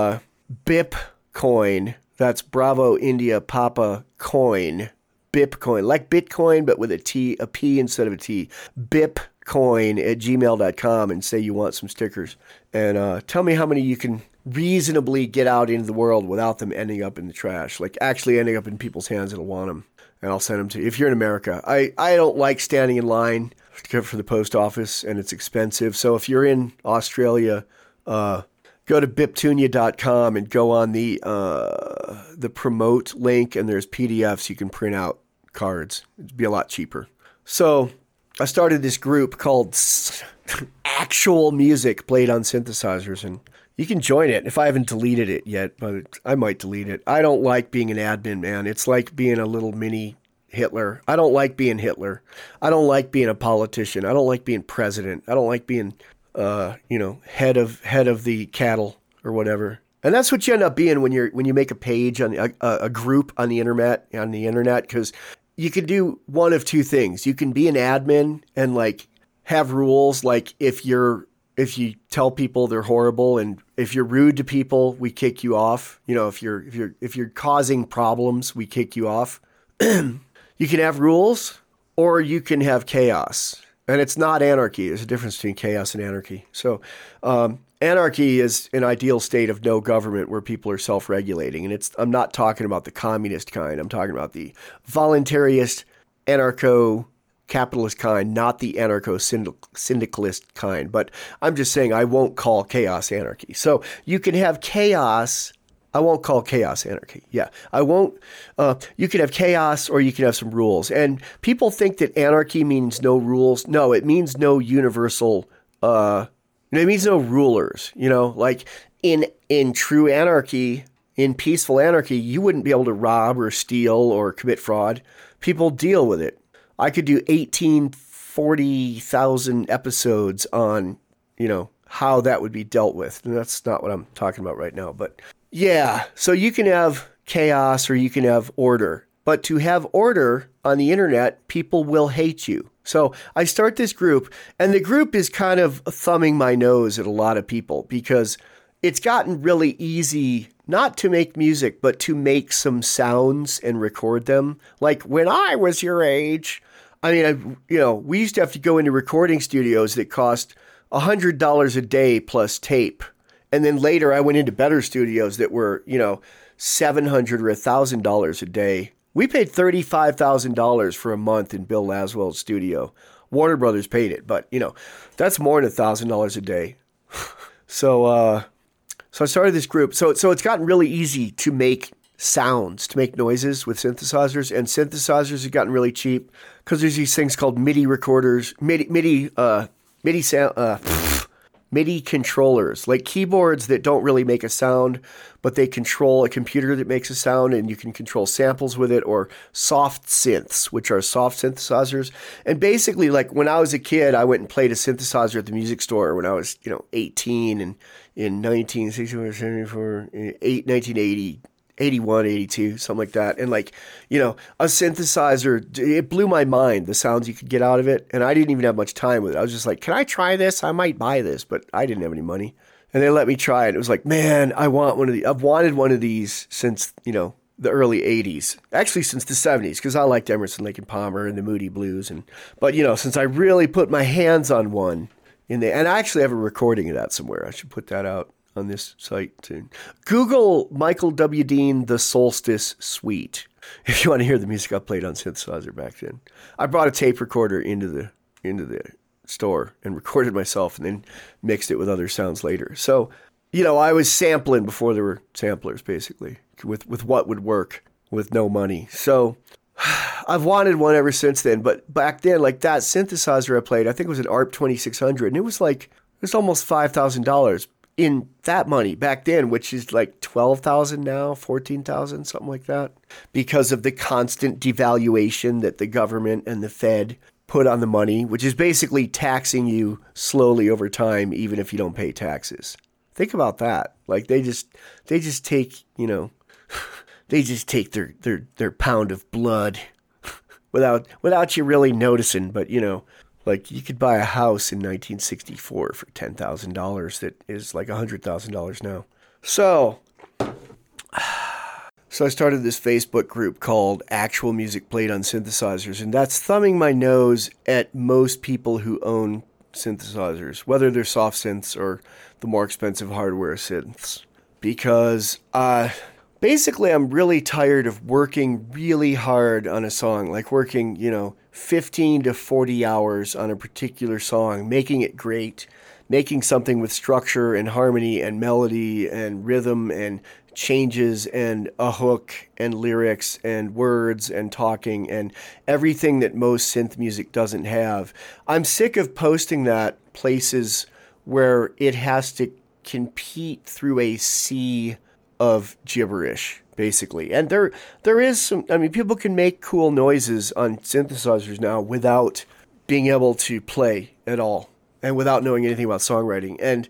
Bipcoin. That's Bravo India Papa Coin. Bipcoin, like Bitcoin, but with a P instead of a T. Bipcoin@gmail.com, and say you want some stickers. And tell me how many you can reasonably get out into the world without them ending up in the trash, like actually ending up in people's hands that'll want them. And I'll send them to you. If you're in America, I don't like standing in line for the post office, and it's expensive. So if you're in Australia, go to Biptunia.com and go on the promote link, and there's PDFs you can print out cards. It'd be a lot cheaper. So I started this group called Actual Music Played on Synthesizers, and you can join it. If I haven't deleted it yet, but I might delete it. I don't like being an admin, man. It's like being a little mini Hitler. I don't like being Hitler. I don't like being a politician. I don't like being president. I don't like being head of the cattle or whatever. And that's what you end up being when you make a page on a group on the internet, because you can do one of two things. You can be an admin and have rules, like if you tell people they're horrible, and if you're rude to people, we kick you off. If you're causing problems, we kick you off. You can have rules, or you can have chaos. And it's not anarchy. There's a difference between chaos and anarchy. So anarchy is an ideal state of no government where people are self-regulating. And I'm not talking about the communist kind. I'm talking about the voluntarist, anarcho-capitalist kind, not the anarcho-syndicalist kind. But I'm just saying I won't call chaos anarchy. So you can have chaos. I won't call chaos anarchy. Yeah, I won't. You can have chaos, or you can have some rules. And people think that anarchy means no rules. No, it means no universal. It means no rulers. Like in true anarchy, in peaceful anarchy, you wouldn't be able to rob or steal or commit fraud. People deal with it. I could do 40,000 episodes on how that would be dealt with. And that's not what I'm talking about right now, but. Yeah, so you can have chaos or you can have order. But to have order on the internet, people will hate you. So I start this group, and the group is kind of thumbing my nose at a lot of people because it's gotten really easy not to make music, but to make some sounds and record them. Like when I was your age, we used to have to go into recording studios that cost $100 a day plus tape. And then later I went into better studios that were, $700 or $1,000 a day. We paid $35,000 for a month in Bill Laswell's studio. Warner Brothers paid it, but, that's more than $1,000 a day. So I started this group. So it's gotten really easy to make sounds, to make noises with synthesizers. And synthesizers have gotten really cheap because there's these things called MIDI recorders, MIDI MIDI controllers, like keyboards that don't really make a sound, but they control a computer that makes a sound, and you can control samples with it, or soft synths, which are soft synthesizers. And basically, like when I was a kid, I went and played a synthesizer at the music store when I was, 18, and in 1974, 1980. 81, 82, something like that. And like, a synthesizer, it blew my mind, the sounds you could get out of it. And I didn't even have much time with it. I was just like, can I try this? I might buy this, but I didn't have any money. And they let me try it. It was like, man, I want one of these. I've wanted one of these since, the early 80s. Actually, since the 70s, because I liked Emerson, Lake and Palmer and the Moody Blues. But since I really put my hands on one, and I actually have a recording of that somewhere. I should put that out on this site too. Google Michael W. Dean, The Solstice Suite, if you want to hear the music I played on synthesizer back then. I brought a tape recorder into the store and recorded myself, and then mixed it with other sounds later. So, I was sampling before there were samplers, basically, with what would work with no money. So I've wanted one ever since then. But back then, like that synthesizer I played, I think it was an ARP 2600, and it was almost $5,000 in that money back then, which is like $12,000 now, $14,000, something like that, because of the constant devaluation that the government and the Fed put on the money, which is basically taxing you slowly over time, even if you don't pay taxes. Think about that. Like they just take, they just take their pound of blood without you really noticing, but like you could buy a house in 1964 for $10,000 that is like $100,000 now. So I started this Facebook group called Actual Music Played on Synthesizers, and that's thumbing my nose at most people who own synthesizers, whether they're soft synths or the more expensive hardware synths, because basically I'm really tired of working really hard on a song, like working, 15 to 40 hours on a particular song, making it great, making something with structure and harmony and melody and rhythm and changes and a hook and lyrics and words and talking and everything that most synth music doesn't have. I'm sick of posting that places where it has to compete through a sea of gibberish, basically. And there is some, people can make cool noises on synthesizers now without being able to play at all and without knowing anything about songwriting. And,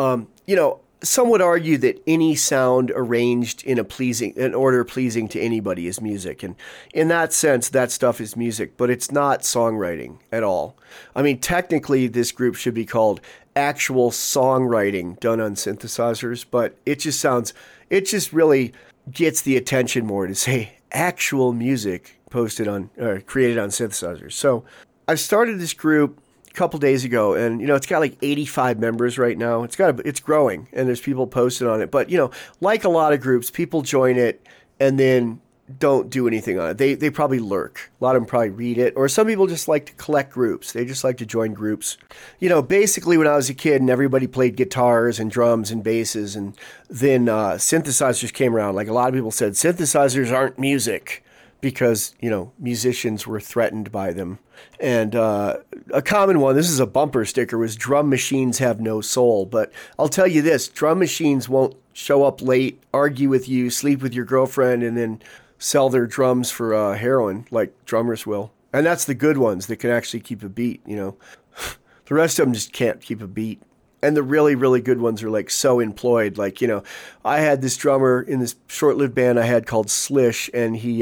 some would argue that any sound arranged in an order pleasing to anybody is music. And in that sense, that stuff is music, but it's not songwriting at all. Technically, this group should be called Actual Songwriting Done on Synthesizers, but it just really gets the attention more to say actual music created on synthesizers. So I started this group a couple days ago, and it's got like 85 members right now. It's growing, and there's people posted on it. But like a lot of groups, people join it and then don't do anything on it. They probably lurk. A lot of them probably read it, or some people just like to collect groups. They just like to join groups. Basically when I was a kid and everybody played guitars and drums and basses, and then synthesizers came around. Like a lot of people said, synthesizers aren't music because, musicians were threatened by them. And a common one, this is a bumper sticker, was drum machines have no soul. But I'll tell you this, drum machines won't show up late, argue with you, sleep with your girlfriend, and then sell their drums for heroin like drummers will. And that's the good ones that can actually keep a beat, The rest of them just can't keep a beat. And the really, really good ones are like so employed. Like, I had this drummer in this short-lived band I had called Slish, and he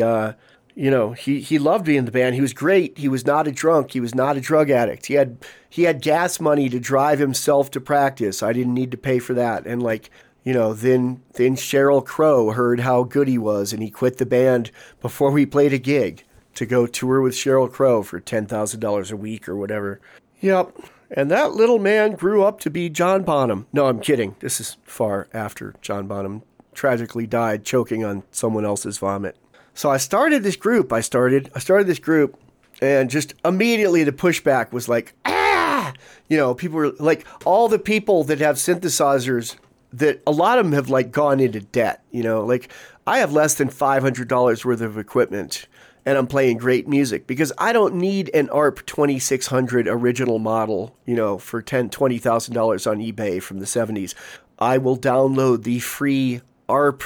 loved being in the band. He was great. He was not a drunk. He was not a drug addict. He had gas money to drive himself to practice. I didn't need to pay for that. And then Sheryl Crow heard how good he was, and he quit the band before we played a gig to go tour with Sheryl Crow for $10,000 a week or whatever. Yep. And that little man grew up to be John Bonham. No, I'm kidding. This is far after John Bonham tragically died choking on someone else's vomit. So I started this group. I started this group, and just immediately the pushback was like, people were like, all the people that have synthesizers, that a lot of them have like gone into debt. Like I have less than $500 worth of equipment, and I'm playing great music, because I don't need an ARP 2600 original model, for $20,000 on eBay from the 70s. I will download the free ARP,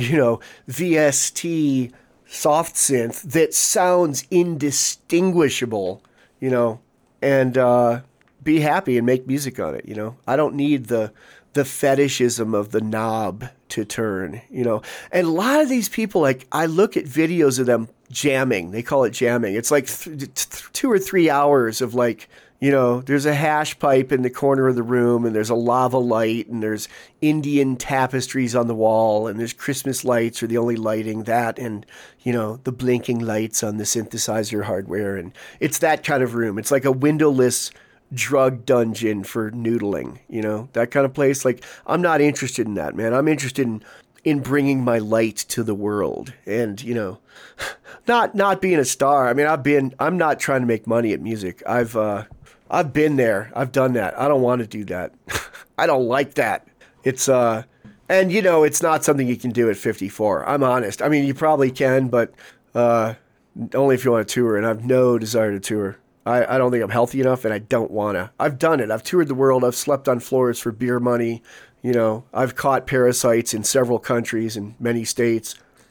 VST soft synth that sounds indistinguishable, and be happy and make music on it. I don't need the fetishism of the knob to turn, and a lot of these people, like, I look at videos of them jamming. They call it jamming. It's like 2 or 3 hours of, like, there's a hash pipe in the corner of the room, and there's a lava light, and there's Indian tapestries on the wall, and there's Christmas lights are the only lighting, that, and, the blinking lights on the synthesizer hardware. And it's that kind of room. It's like a windowless drug dungeon for noodling, that kind of place. Like, I'm not interested in that, man. I'm interested in bringing my light to the world, and, not being a star. I mean, I'm not trying to make money at music. I've been there. I've done that. I don't want to do that. I don't like that. It's, and it's not something you can do at 54. I'm honest. I mean, you probably can, but, only if you want to tour, and I have no desire to tour. I don't think I'm healthy enough, and I don't want to. I've done it. I've toured the world. I've slept on floors for beer money. I've caught parasites in several countries and many states.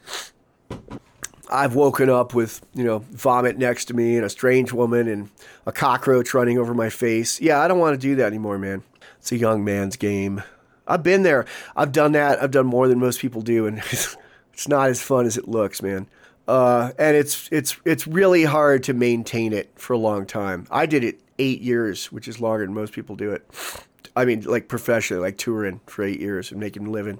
I've woken up with, vomit next to me and a strange woman and a cockroach running over my face. Yeah, I don't want to do that anymore, man. It's a young man's game. I've been there. I've done that. I've done more than most people do, and it's not as fun as it looks, man. And it's really hard to maintain it for a long time. I did it 8 years, which is longer than most people do it. I mean, like, professionally, like touring for 8 years and making a living.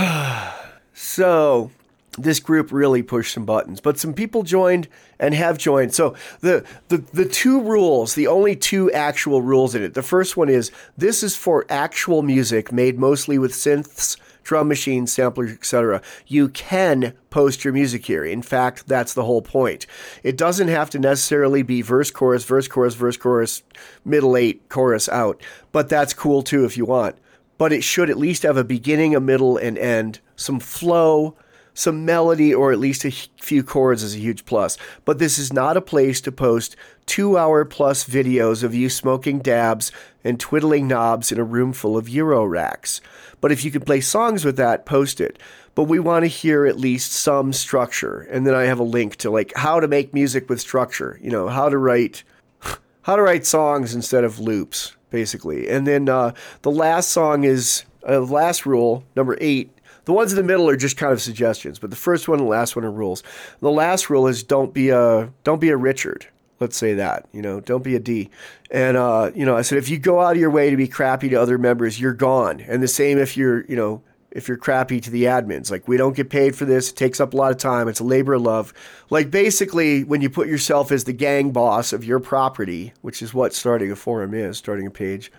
So this group really pushed some buttons, but some people joined and have joined. So the two rules, the only two actual rules in it. The first one is, this is for actual music made mostly with synths, drum machines, samplers, etc. You can post your music here. In fact, that's the whole point. It doesn't have to necessarily be verse, chorus, verse, chorus, verse, chorus, middle eight, chorus out. But that's cool too if you want. But it should at least have a beginning, a middle, and end, some flow, some melody, or at least a few chords is a huge plus. But this is not a place to post 2-hour plus videos of you smoking dabs and twiddling knobs in a room full of Euro racks. But if you can play songs with that, post it. But we want to hear at least some structure. And then I have a link to, like, how to make music with structure. How to write songs instead of loops, basically. And then the last song is last rule, number 8. The ones in the middle are just kind of suggestions, but the first one and the last one are rules. The last rule is don't be a Richard. Let's say that, don't be a D. And, I said, if you go out of your way to be crappy to other members, you're gone. And the same if you're crappy to the admins. Like, we don't get paid for this. It takes up a lot of time. It's a labor of love. Like, basically, when you put yourself as the gang boss of your property, which is what starting a forum is, starting a page,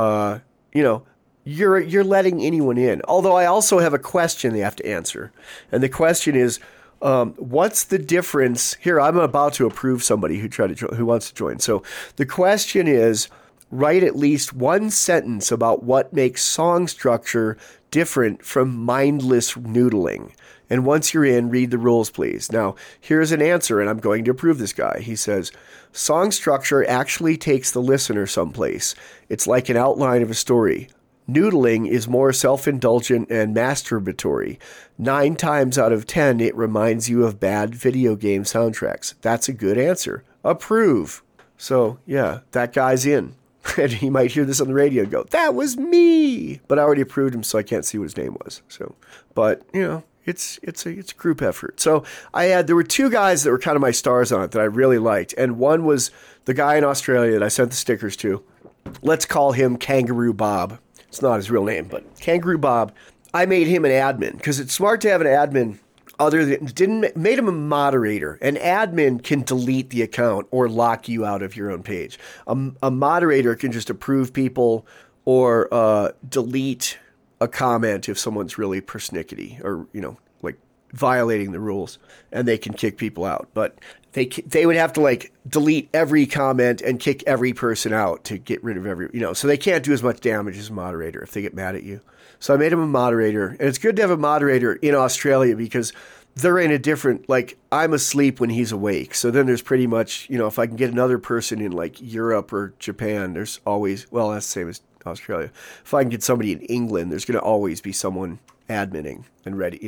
you're letting anyone in. Although I also have a question they have to answer. And the question is, what's the difference? Here, I'm about to approve somebody who wants to join. So the question is, write at least one sentence about what makes song structure different from mindless noodling. And once you're in, read the rules, please. Now, here's an answer, and I'm going to approve this guy. He says, song structure actually takes the listener someplace. It's like an outline of a story. Noodling is more self-indulgent and masturbatory. 9 times out of 10, it reminds you of bad video game soundtracks. That's a good answer. Approve. So, yeah, that guy's in. And he might hear this on the radio and go, that was me! But I already approved him, so I can't see what his name was. So, but, it's a group effort. So there were 2 guys that were kind of my stars on it that I really liked. And one was the guy in Australia that I sent the stickers to. Let's call him Kangaroo Bob. It's not his real name, but Kangaroo Bob. I made him an admin because it's smart to have an admin made him a moderator. An admin can delete the account or lock you out of your own page. A moderator can just approve people or delete a comment if someone's really persnickety or, like violating the rules, and they can kick people out. But they would have to, like, delete every comment and kick every person out to get rid of so they can't do as much damage as a moderator if they get mad at you. So I made him a moderator, and it's good to have a moderator in Australia because they're in a different, like, I'm asleep when he's awake. So then there's pretty much, if I can get another person in like Europe or Japan, there's always, well, that's the same as Australia. If I can get somebody in England, there's going to always be someone adminning and ready,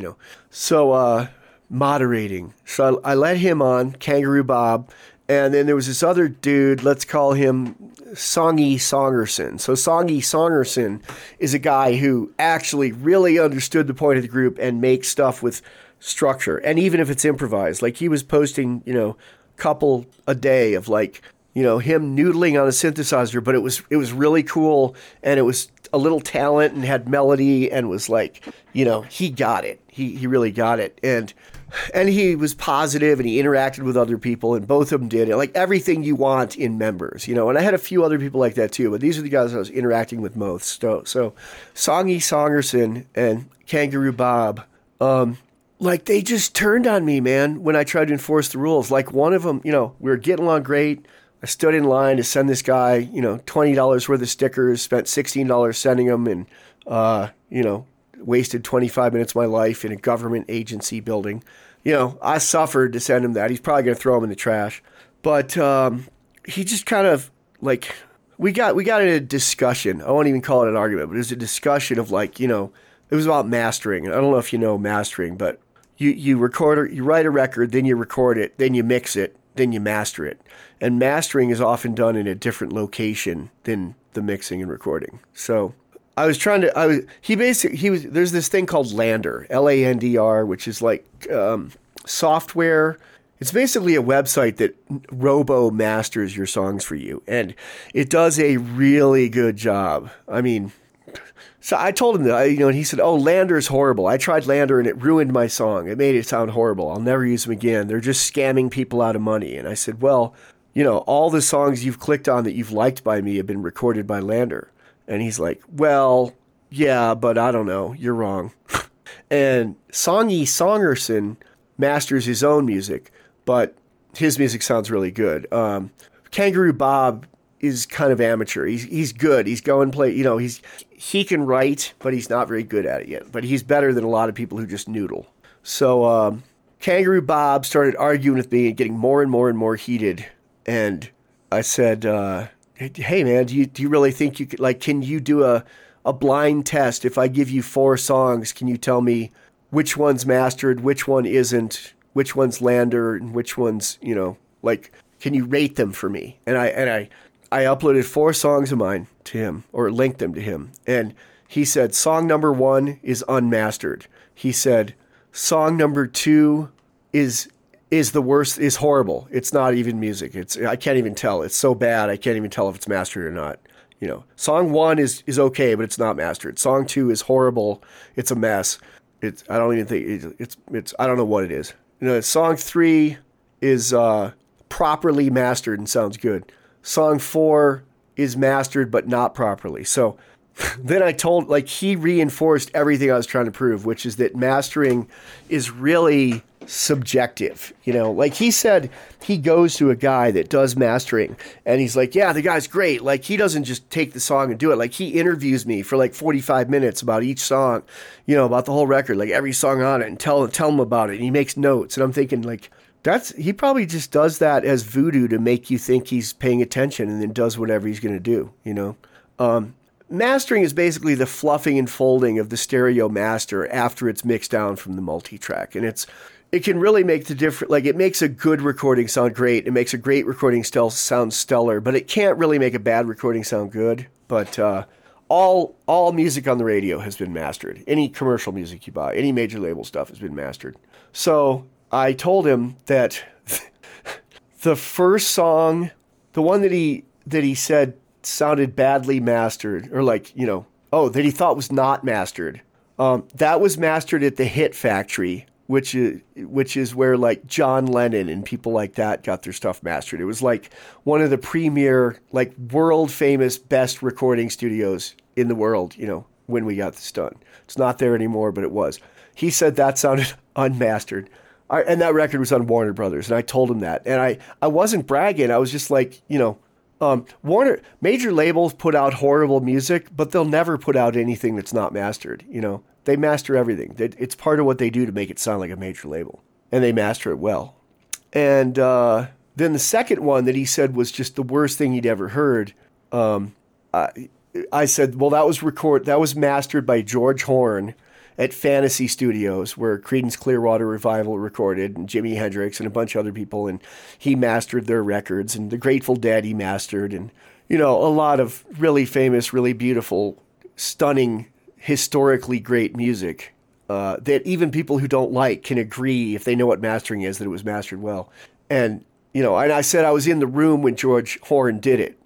So moderating. So I let him on, Kangaroo Bob. And then there was this other dude, let's call him Songy Songerson. So Songy Songerson is a guy who actually really understood the point of the group and makes stuff with structure. And even if it's improvised, like he was posting, couple a day of like, him noodling on a synthesizer, but it was really cool, and it was a little talent and had melody and was like, he got it. He really got it. And he was positive, and he interacted with other people, and both of them did it. Like everything you want in members, and I had a few other people like that too, but these are the guys I was interacting with most. So Songy Songerson and Kangaroo Bob, like they just turned on me, man, when I tried to enforce the rules. Like one of them, we were getting along great. I stood in line to send this guy, $20 worth of stickers, spent $16 sending them, and, wasted 25 minutes of my life in a government agency building. I suffered to send him that. He's probably going to throw them in the trash. But he just kind of, like, we got in a discussion. I won't even call it an argument, but it was a discussion of, like, it was about mastering. I don't know if you know mastering, but you record, you write a record, then you record it, then you mix it, then you master it. And mastering is often done in a different location than the mixing and recording. So there's this thing called Landr, Landr, which is like software. It's basically a website that robo masters your songs for you. And it does a really good job. I mean, so I told him that, and he said, oh, Landr is horrible. I tried Landr and it ruined my song. It made it sound horrible. I'll never use them again. They're just scamming people out of money. And I said, well, all the songs you've clicked on that you've liked by me have been recorded by Landr. And he's like, well, yeah, but I don't know. You're wrong. And Songy Songerson masters his own music, but his music sounds really good. Kangaroo Bob is kind of amateur. He's good. He's going play, he can write, but he's not very good at it yet. But he's better than a lot of people who just noodle. So Kangaroo Bob started arguing with me and getting more and more and more heated. And I said, hey, man, do you really think you could, like, can you do a blind test? If I give you 4 songs, can you tell me which one's mastered, which one isn't, which one's Landr, and which one's, like, can you rate them for me? And I uploaded 4 songs of mine to him, or linked them to him. And he said, song number 1 is unmastered. He said, song number 2 is the worst, is horrible. It's not even music. I can't even tell. It's so bad, I can't even tell if it's mastered or not. Song 1 is okay, but it's not mastered. Song 2 is horrible. It's a mess. I don't even think it's I don't know what it is. Song 3 is properly mastered and sounds good. Song 4 is mastered but not properly. So then I told, like, he reinforced everything I was trying to prove, which is that mastering is really subjective. Like he said, he goes to a guy that does mastering and he's like, yeah, the guy's great. Like, he doesn't just take the song and do it. Like, he interviews me for like 45 minutes about each song, about the whole record, like every song on it, and tell him about it. And he makes notes. And I'm thinking, like, he probably just does that as voodoo to make you think he's paying attention, and then does whatever he's going to do, Mastering is basically the fluffing and folding of the stereo master after it's mixed down from the multi-track. And it can really make the difference. Like, it makes a good recording sound great. It makes a great recording sound stellar, but it can't really make a bad recording sound good. But all music on the radio has been mastered. Any commercial music you buy, any major label stuff has been mastered. So I told him that the first song, the one that he said sounded badly mastered, or like, that he thought was not mastered, that was mastered at the Hit Factory, which is where like John Lennon and people like that got their stuff mastered. It was like one of the premier, like, world famous best recording studios in the world, when we got this done. It's not there anymore, but it was. He said that sounded unmastered. And that record was on Warner Brothers, and I told him that. And I wasn't bragging. I was just like, major labels put out horrible music, but they'll never put out anything that's not mastered. They master everything. It's part of what they do to make it sound like a major label, and they master it well. And then the second one that he said was just the worst thing he'd ever heard. I said, well, that was mastered by George Horn at Fantasy Studios, where Creedence Clearwater Revival recorded, and Jimi Hendrix and a bunch of other people, and he mastered their records, and the Grateful Dead he mastered, and a lot of really famous, really beautiful, stunning, historically great music that even people who don't like can agree, if they know what mastering is, that it was mastered well. And and I said I was in the room when George Horn did it.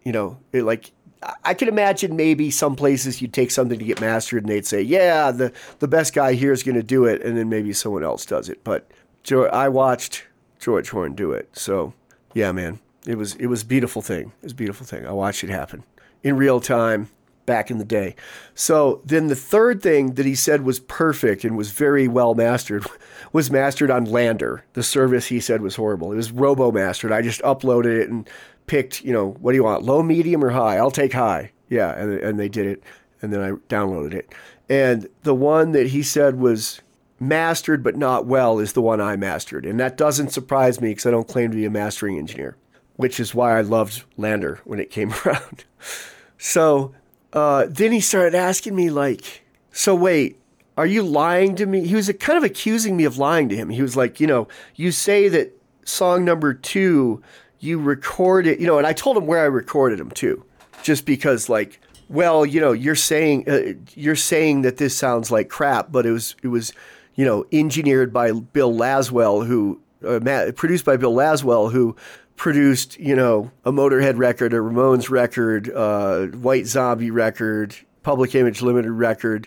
I could imagine maybe some places you'd take something to get mastered and they'd say, yeah, the best guy here is going to do it, and then maybe someone else does it. But I watched George Horn do it. So, yeah, man, it was a beautiful thing. It was a beautiful thing. I watched it happen in real time back in the day. So then the third thing that he said was perfect and was very well mastered was mastered on Lander. The service he said was horrible. It was robo-mastered. I just uploaded it and picked, what do you want, low, medium, or high? I'll take high. Yeah, and they did it, and then I downloaded it. And the one that he said was mastered but not well is the one I mastered. And that doesn't surprise me because I don't claim to be a mastering engineer, which is why I loved Lander when it came around. So then he started asking me, so wait, are you lying to me? He was kind of accusing me of lying to him. He was like, you say that song number 2, you recorded, and I told him where I recorded them too, just because you're saying that this sounds like crap, but it was engineered by Bill Laswell, who produced by Bill Laswell, who produced, a Motorhead record, a Ramones record, White Zombie record, Public Image Limited record,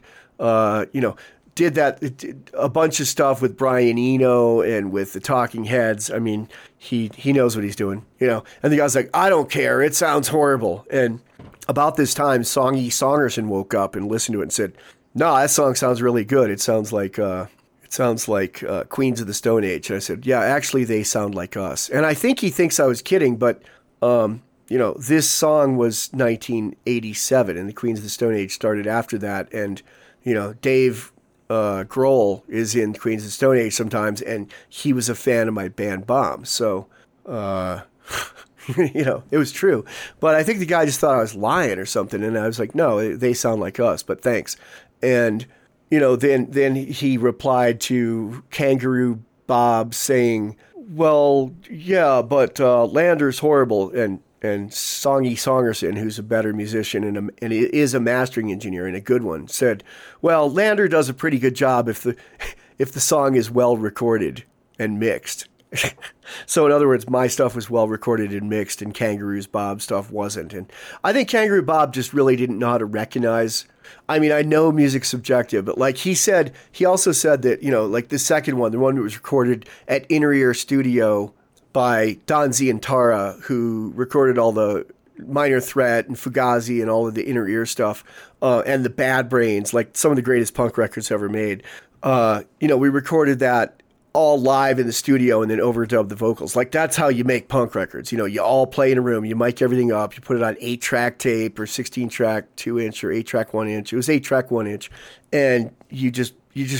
did a bunch of stuff with Brian Eno and with the Talking Heads. I mean, he knows what he's doing, And the guy's like, I don't care. It sounds horrible. And about this time, Songy Songerson woke up and listened to it and said, no, that song sounds really good. It sounds like Queens of the Stone Age. And I said, yeah, actually, they sound like us. And I think he thinks I was kidding, but, this song was 1987, and the Queens of the Stone Age started after that. And, Dave Grohl is in Queens of the Stone Age sometimes, and he was a fan of my band Bomb. So, it was true. But I think the guy just thought I was lying or something, and I was like, no, they sound like us, but thanks. And then he replied to Kangaroo Bob saying, well, yeah, but Lander's horrible. And Songy Songerson, who's a better musician and is a mastering engineer and a good one, said, well, Lander does a pretty good job if the song is well recorded and mixed. So in other words, my stuff was well recorded and mixed, and Kangaroo Bob's stuff wasn't. And I think Kangaroo Bob just really didn't know how to recognize. I mean, I know music's subjective, but he also said that, the second one, the one that was recorded at Inner Ear Studio by Don Zientara, who recorded all the Minor Threat and Fugazi and all of the Inner Ear stuff, and the Bad Brains, some of the greatest punk records ever made. We recorded that all live in the studio and then overdubbed the vocals. That's how you make punk records. You all play in a room, you mic everything up, you put it on 8-track tape or 16-track 2-inch or 8-track 1-inch. It was 8-track 1-inch, and you just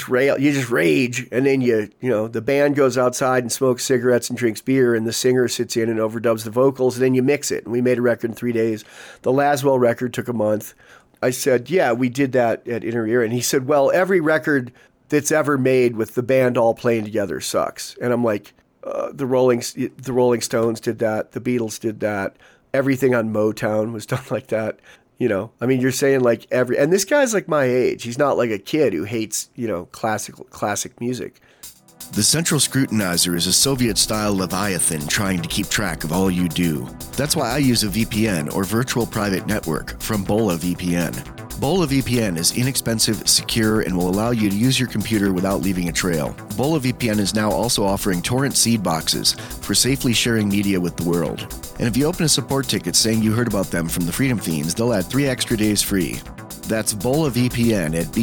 rage, and then the band goes outside and smokes cigarettes and drinks beer, and the singer sits in and overdubs the vocals, and then you mix it. And we made a record in 3 days. The Laswell record took a month. I said, yeah, we did that at Inner Ear. And he said, well, every record that's ever made with the band all playing together sucks. And I'm like, the Rolling Stones did that. The Beatles did that. Everything on Motown was done like that. You're saying and this guy's my age. He's not like a kid who hates, classic music. The Central Scrutinizer is a Soviet-style Leviathan trying to keep track of all you do. That's why I use a VPN, or virtual private network, from Bola VPN. Bola VPN is inexpensive, secure, and will allow you to use your computer without leaving a trail. Bola VPN is now also offering torrent seed boxes for safely sharing media with the world. And if you open a support ticket saying you heard about them from the Freedom Fiends, they'll add 3 extra days free. That's Bola VPN at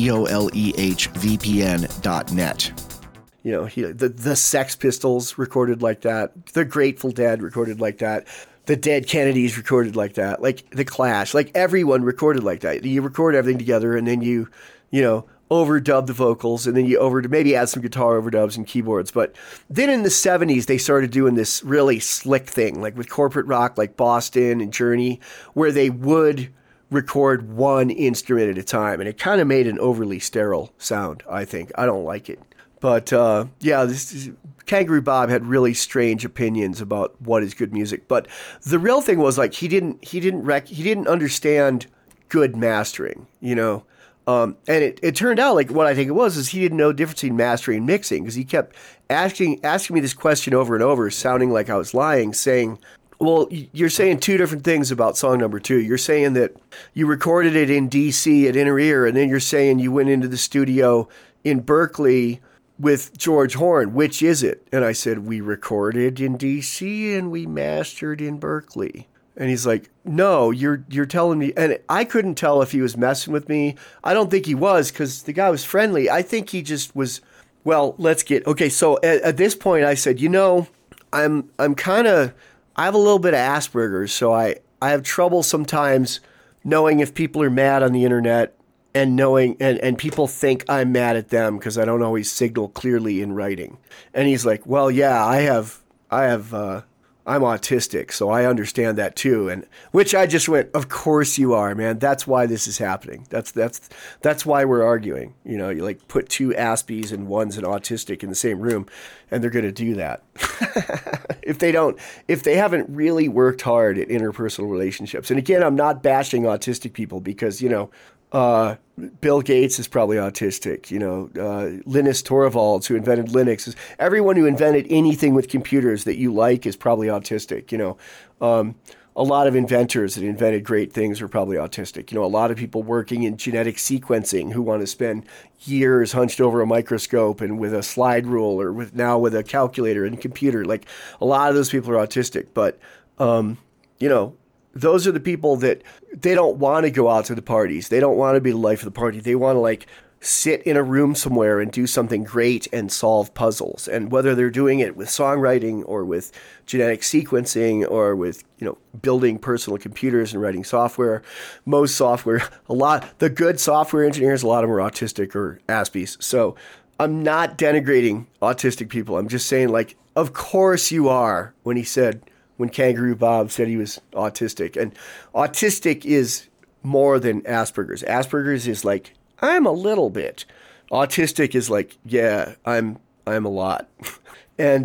bolehvpn.net. The Sex Pistols recorded like that. The Grateful Dead recorded like that. The Dead Kennedys recorded like that. The Clash. Everyone recorded like that. You record everything together, and then you overdub the vocals, and then you maybe add some guitar overdubs and keyboards. But then in the 70s, they started doing this really slick thing, like with corporate rock, like Boston and Journey, where they would record one instrument at a time. And it kind of made an overly sterile sound, I think. I don't like it. But Kangaroo Bob had really strange opinions about what is good music. But the real thing was, like, he didn't understand good mastering, you know. And it turned out, like, what I think it was is he didn't know the difference between mastering and mixing, because he kept asking me this question over and over, sounding like I was lying, saying, well, you're saying two different things about song number 2. You're saying that you recorded it in D.C. at Inner Ear, and then you're saying you went into the studio in Berkeley with George Horn. Which is it? And I said, we recorded in D.C. and we mastered in Berkeley. And he's like, no, you're telling me. And I couldn't tell if he was messing with me. I don't think he was, because the guy was friendly. I think he just was, well, okay. So at this point I said, you know, I have a little bit of Asperger's. So I have trouble sometimes knowing if people are mad on the internet and knowing, and people think I'm mad at them because I don't always signal clearly in writing. And he's like, well, yeah, I'm autistic, so I understand that too. And which I just went, of course you are, man. That's why this is happening. That's why we're arguing. You know, you like put two Aspies and one's an autistic in the same room, and they're going to do that. if they haven't really worked hard at interpersonal relationships. And again, I'm not bashing autistic people, because, you know, Bill Gates is probably autistic, you know, Linus Torvalds, who invented Linux, everyone who invented anything with computers that you like is probably autistic, you know. A lot of inventors that invented great things are probably autistic. You know, a lot of people working in genetic sequencing who want to spend years hunched over a microscope and with a slide rule, or with a calculator and computer. Like, a lot of those people are autistic, but, you know, those are the people that they don't want to go out to the parties. They don't want to be the life of the party. They want to, like, sit in a room somewhere and do something great and solve puzzles. And whether they're doing it with songwriting or with genetic sequencing or with, you know, building personal computers and writing software, the good software engineers, a lot of them are autistic or Aspies. So I'm not denigrating autistic people. I'm just saying, like, of course you are, when Kangaroo Bob said he was autistic. And autistic is more than Asperger's. Asperger's is like, I'm a little bit. Autistic is like, yeah, I'm a lot. and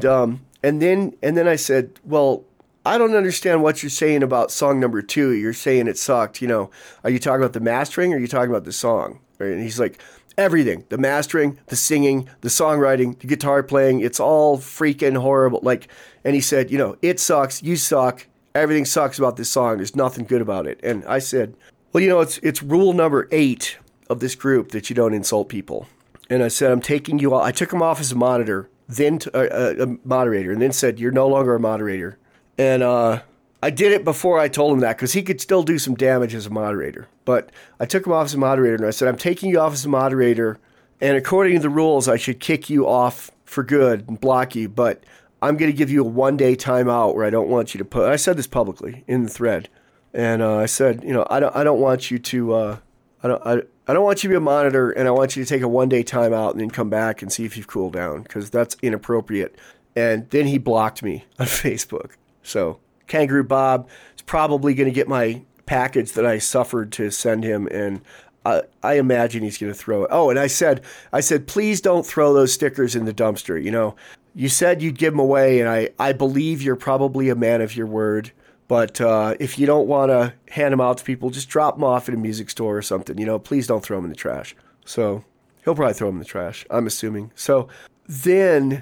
then I said, well, I don't understand what you're saying about song number 2. You're saying it sucked. You know, are you talking about the mastering, or are you talking about the song? And he's like, everything, the mastering, the singing, the songwriting, the guitar playing, it's all freaking horrible. Like, and he said, you know, it sucks, you suck, everything sucks about this song, there's nothing good about it. And I said, well, you know, it's rule number 8 of this group that you don't insult people. And I said, I'm taking you off. I took him off as a monitor, then a moderator, and then said, you're no longer a moderator. And I did it before I told him that, because he could still do some damage as a moderator. But I took him off as a moderator, and I said, I'm taking you off as a moderator, and according to the rules, I should kick you off for good and block you, but I'm going to give you a 1-day timeout where I don't want you to put. I said this publicly in the thread, and I said, you know, I don't want you to. I don't want you to be a monitor, and I want you to take a 1-day timeout and then come back and see if you've cooled down, because that's inappropriate. And then he blocked me on Facebook. So Kangaroo Bob is probably going to get my package that I suffered to send him, and I imagine he's going to throw it. Oh, and I said, please don't throw those stickers in the dumpster. You know, you said you'd give them away, and I believe you're probably a man of your word. But if you don't want to hand them out to people, just drop them off at a music store or something. You know, please don't throw them in the trash. So he'll probably throw them in the trash, I'm assuming. So then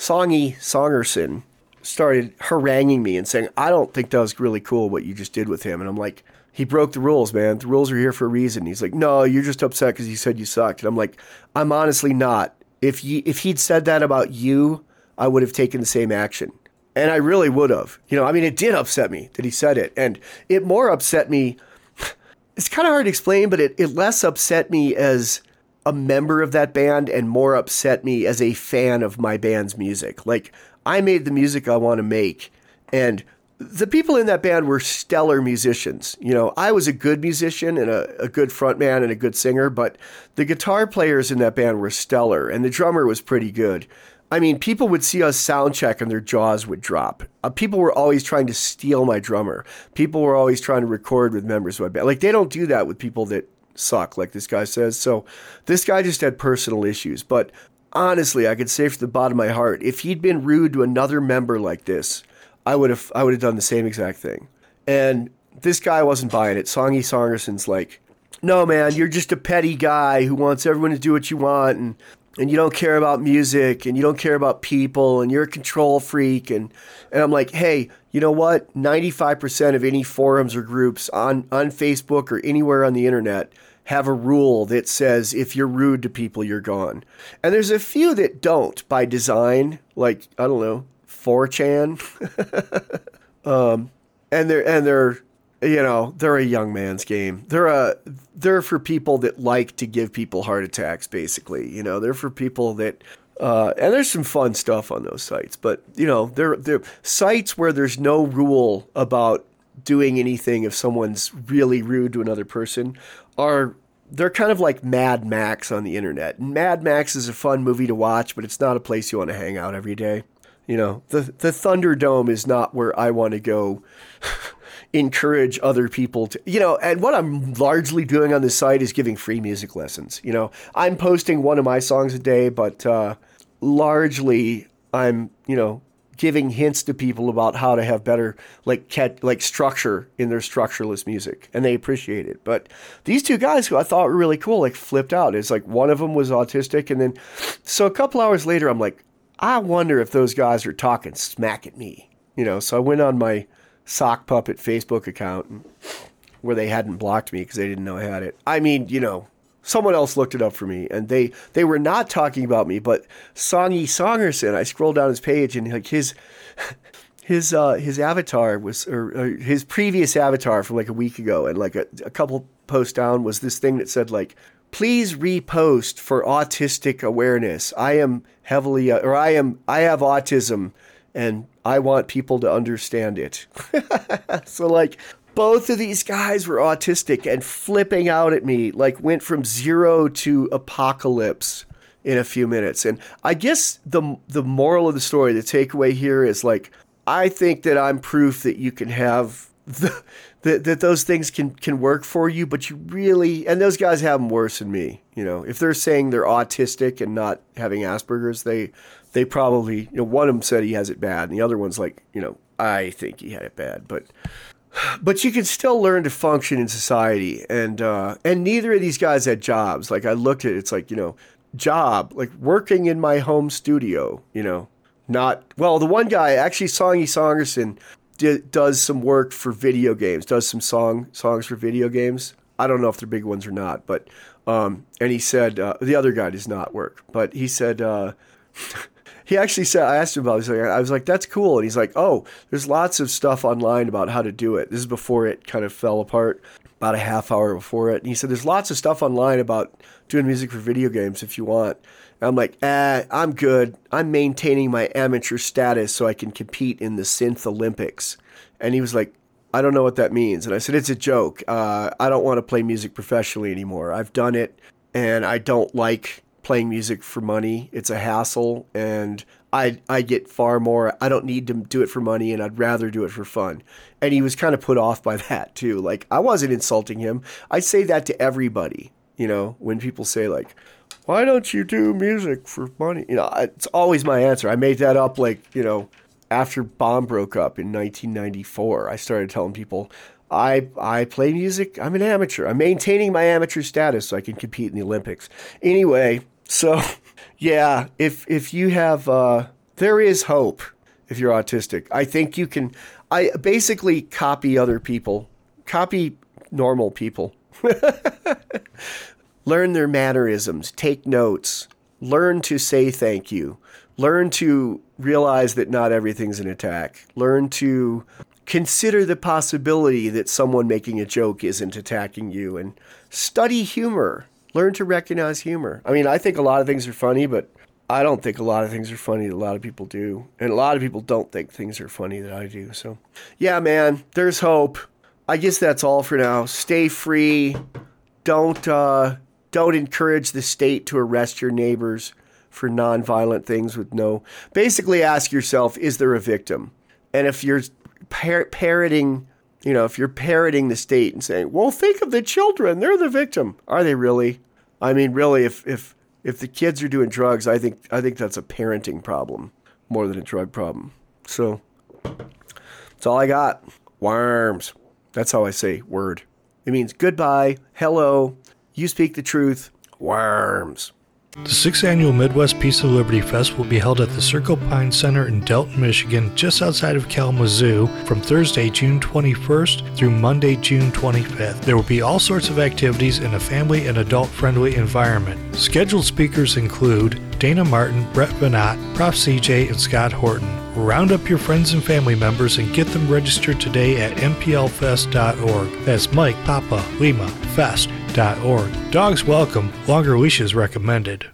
Songerson started haranguing me and saying, I don't think that was really cool what you just did with him. And I'm like, he broke the rules, man. The rules are here for a reason. He's like, no, you're just upset because you said you sucked. And I'm like, I'm honestly not. If he'd said that about you, I would have taken the same action. And I really would have. You know, I mean, it did upset me that he said it. And it more upset me. It's kind of hard to explain, but it less upset me as a member of that band and more upset me as a fan of my band's music. Like, I made the music I want to make, and the people in that band were stellar musicians. You know, I was a good musician and a good frontman and a good singer, but the guitar players in that band were stellar, and the drummer was pretty good. I mean, people would see us sound check and their jaws would drop. People were always trying to steal my drummer. People were always trying to record with members of my band. Like, they don't do that with people that suck, like this guy says. So this guy just had personal issues. But honestly, I could say from the bottom of my heart, if he'd been rude to another member like this, I would have done the same exact thing. And this guy wasn't buying it. Songy Songerson's like, no, man, you're just a petty guy who wants everyone to do what you want, and you don't care about music, and you don't care about people, and you're a control freak. And I'm like, hey, you know what? 95% of any forums or groups on Facebook or anywhere on the internet have a rule that says if you're rude to people, you're gone. And there's a few that don't by design, like, I don't know, 4chan. And they're you know, they're a young man's game. They're for people that like to give people heart attacks, basically. You know, they're for people that and there's some fun stuff on those sites, but you know, they're sites where there's no rule about doing anything if someone's really rude to another person they're kind of like Mad Max on the internet. And Mad Max is a fun movie to watch, but it's not a place you want to hang out every day. You know, the Thunderdome is not where I want to go encourage other people to, you know, and what I'm largely doing on this site is giving free music lessons. You know, I'm posting one of my songs a day, but largely I'm, you know, giving hints to people about how to have better like structure in their structureless music, and they appreciate it. But these two guys who I thought were really cool, like, flipped out. It's like one of them was autistic, and then so a couple hours later, I'm like, I wonder if those guys are talking smack at me, you know. So I went on my Sock Puppet Facebook account where they hadn't blocked me because they didn't know I had it. I mean, you know, someone else looked it up for me, and they were not talking about me, but Songy Songerson, I scrolled down his page, and like his avatar was, or his previous avatar from like a week ago, and like a couple posts down was this thing that said like, please repost for autistic awareness. I am heavily, or I have autism, and I want people to understand it. So like, both of these guys were autistic and flipping out at me, like went from 0 to apocalypse in a few minutes. And I guess the moral of the story, the takeaway here is like, I think that I'm proof that you can have that those things can work for you, but you really, and those guys have them worse than me. You know, if they're saying they're autistic and not having Asperger's, they probably, you know, one of them said he has it bad, and the other one's like, you know, I think he had it bad, but you can still learn to function in society, and neither of these guys had jobs. Like, I looked at it, it's like, you know, job, like working in my home studio, you know, not, well, the one guy, actually, Songy Songerson, does some work for video games, does some songs for video games. I don't know if they're big ones or not, but, and he said, the other guy does not work, but he said, he actually said, I asked him about it, I was like, that's cool. And he's like, oh, there's lots of stuff online about how to do it. This is before it kind of fell apart, about a half hour before it. And he said, there's lots of stuff online about doing music for video games if you want. And I'm like, I'm good. I'm maintaining my amateur status so I can compete in the Synth Olympics. And he was like, I don't know what that means. And I said, it's a joke. I don't want to play music professionally anymore. I've done it, and I don't like playing music for money. It's a hassle, and I get far more. I don't need to do it for money, and I'd rather do it for fun. And he was kind of put off by that too. Like, I wasn't insulting him. I say that to everybody, you know, when people say like, why don't you do music for money? You know, it's always my answer. I made that up, like, you know, after Bomb broke up in 1994. I started telling people, I play music. I'm an amateur. I'm maintaining my amateur status so I can compete in the Olympics. Anyway, so yeah, if you have, there is hope if you're autistic. I think you can, I basically copy other people, copy normal people. Learn their mannerisms, take notes, learn to say thank you, learn to realize that not everything's an attack, learn to consider the possibility that someone making a joke isn't attacking you, and study humor, learn to recognize humor. I mean, I think a lot of things are funny, but I don't think a lot of things are funny that a lot of people do. And a lot of people don't think things are funny that I do. So, yeah, man, there's hope. I guess that's all for now. Stay free. Don't encourage the state to arrest your neighbors for nonviolent things with no... Basically ask yourself, is there a victim? And if you're parroting, if you're parroting the state and saying, well, think of the children, they're the victim. Are they really? I mean, really, if the kids are doing drugs, I think that's a parenting problem more than a drug problem. So that's all I got. Worms. That's how I say word. It means goodbye, hello, you speak the truth, worms. The 6th Annual Midwest Peace and Liberty Fest will be held at the Circle Pine Center in Delton, Michigan, just outside of Kalamazoo, from Thursday, June 21st through Monday, June 25th. There will be all sorts of activities in a family and adult-friendly environment. Scheduled speakers include Dana Martin, Brett Venat, Prof. CJ, and Scott Horton. Round up your friends and family members and get them registered today at mplfest.org. That's Mike, Papa, Lima, Fest.org. Dogs welcome, longer leashes recommended.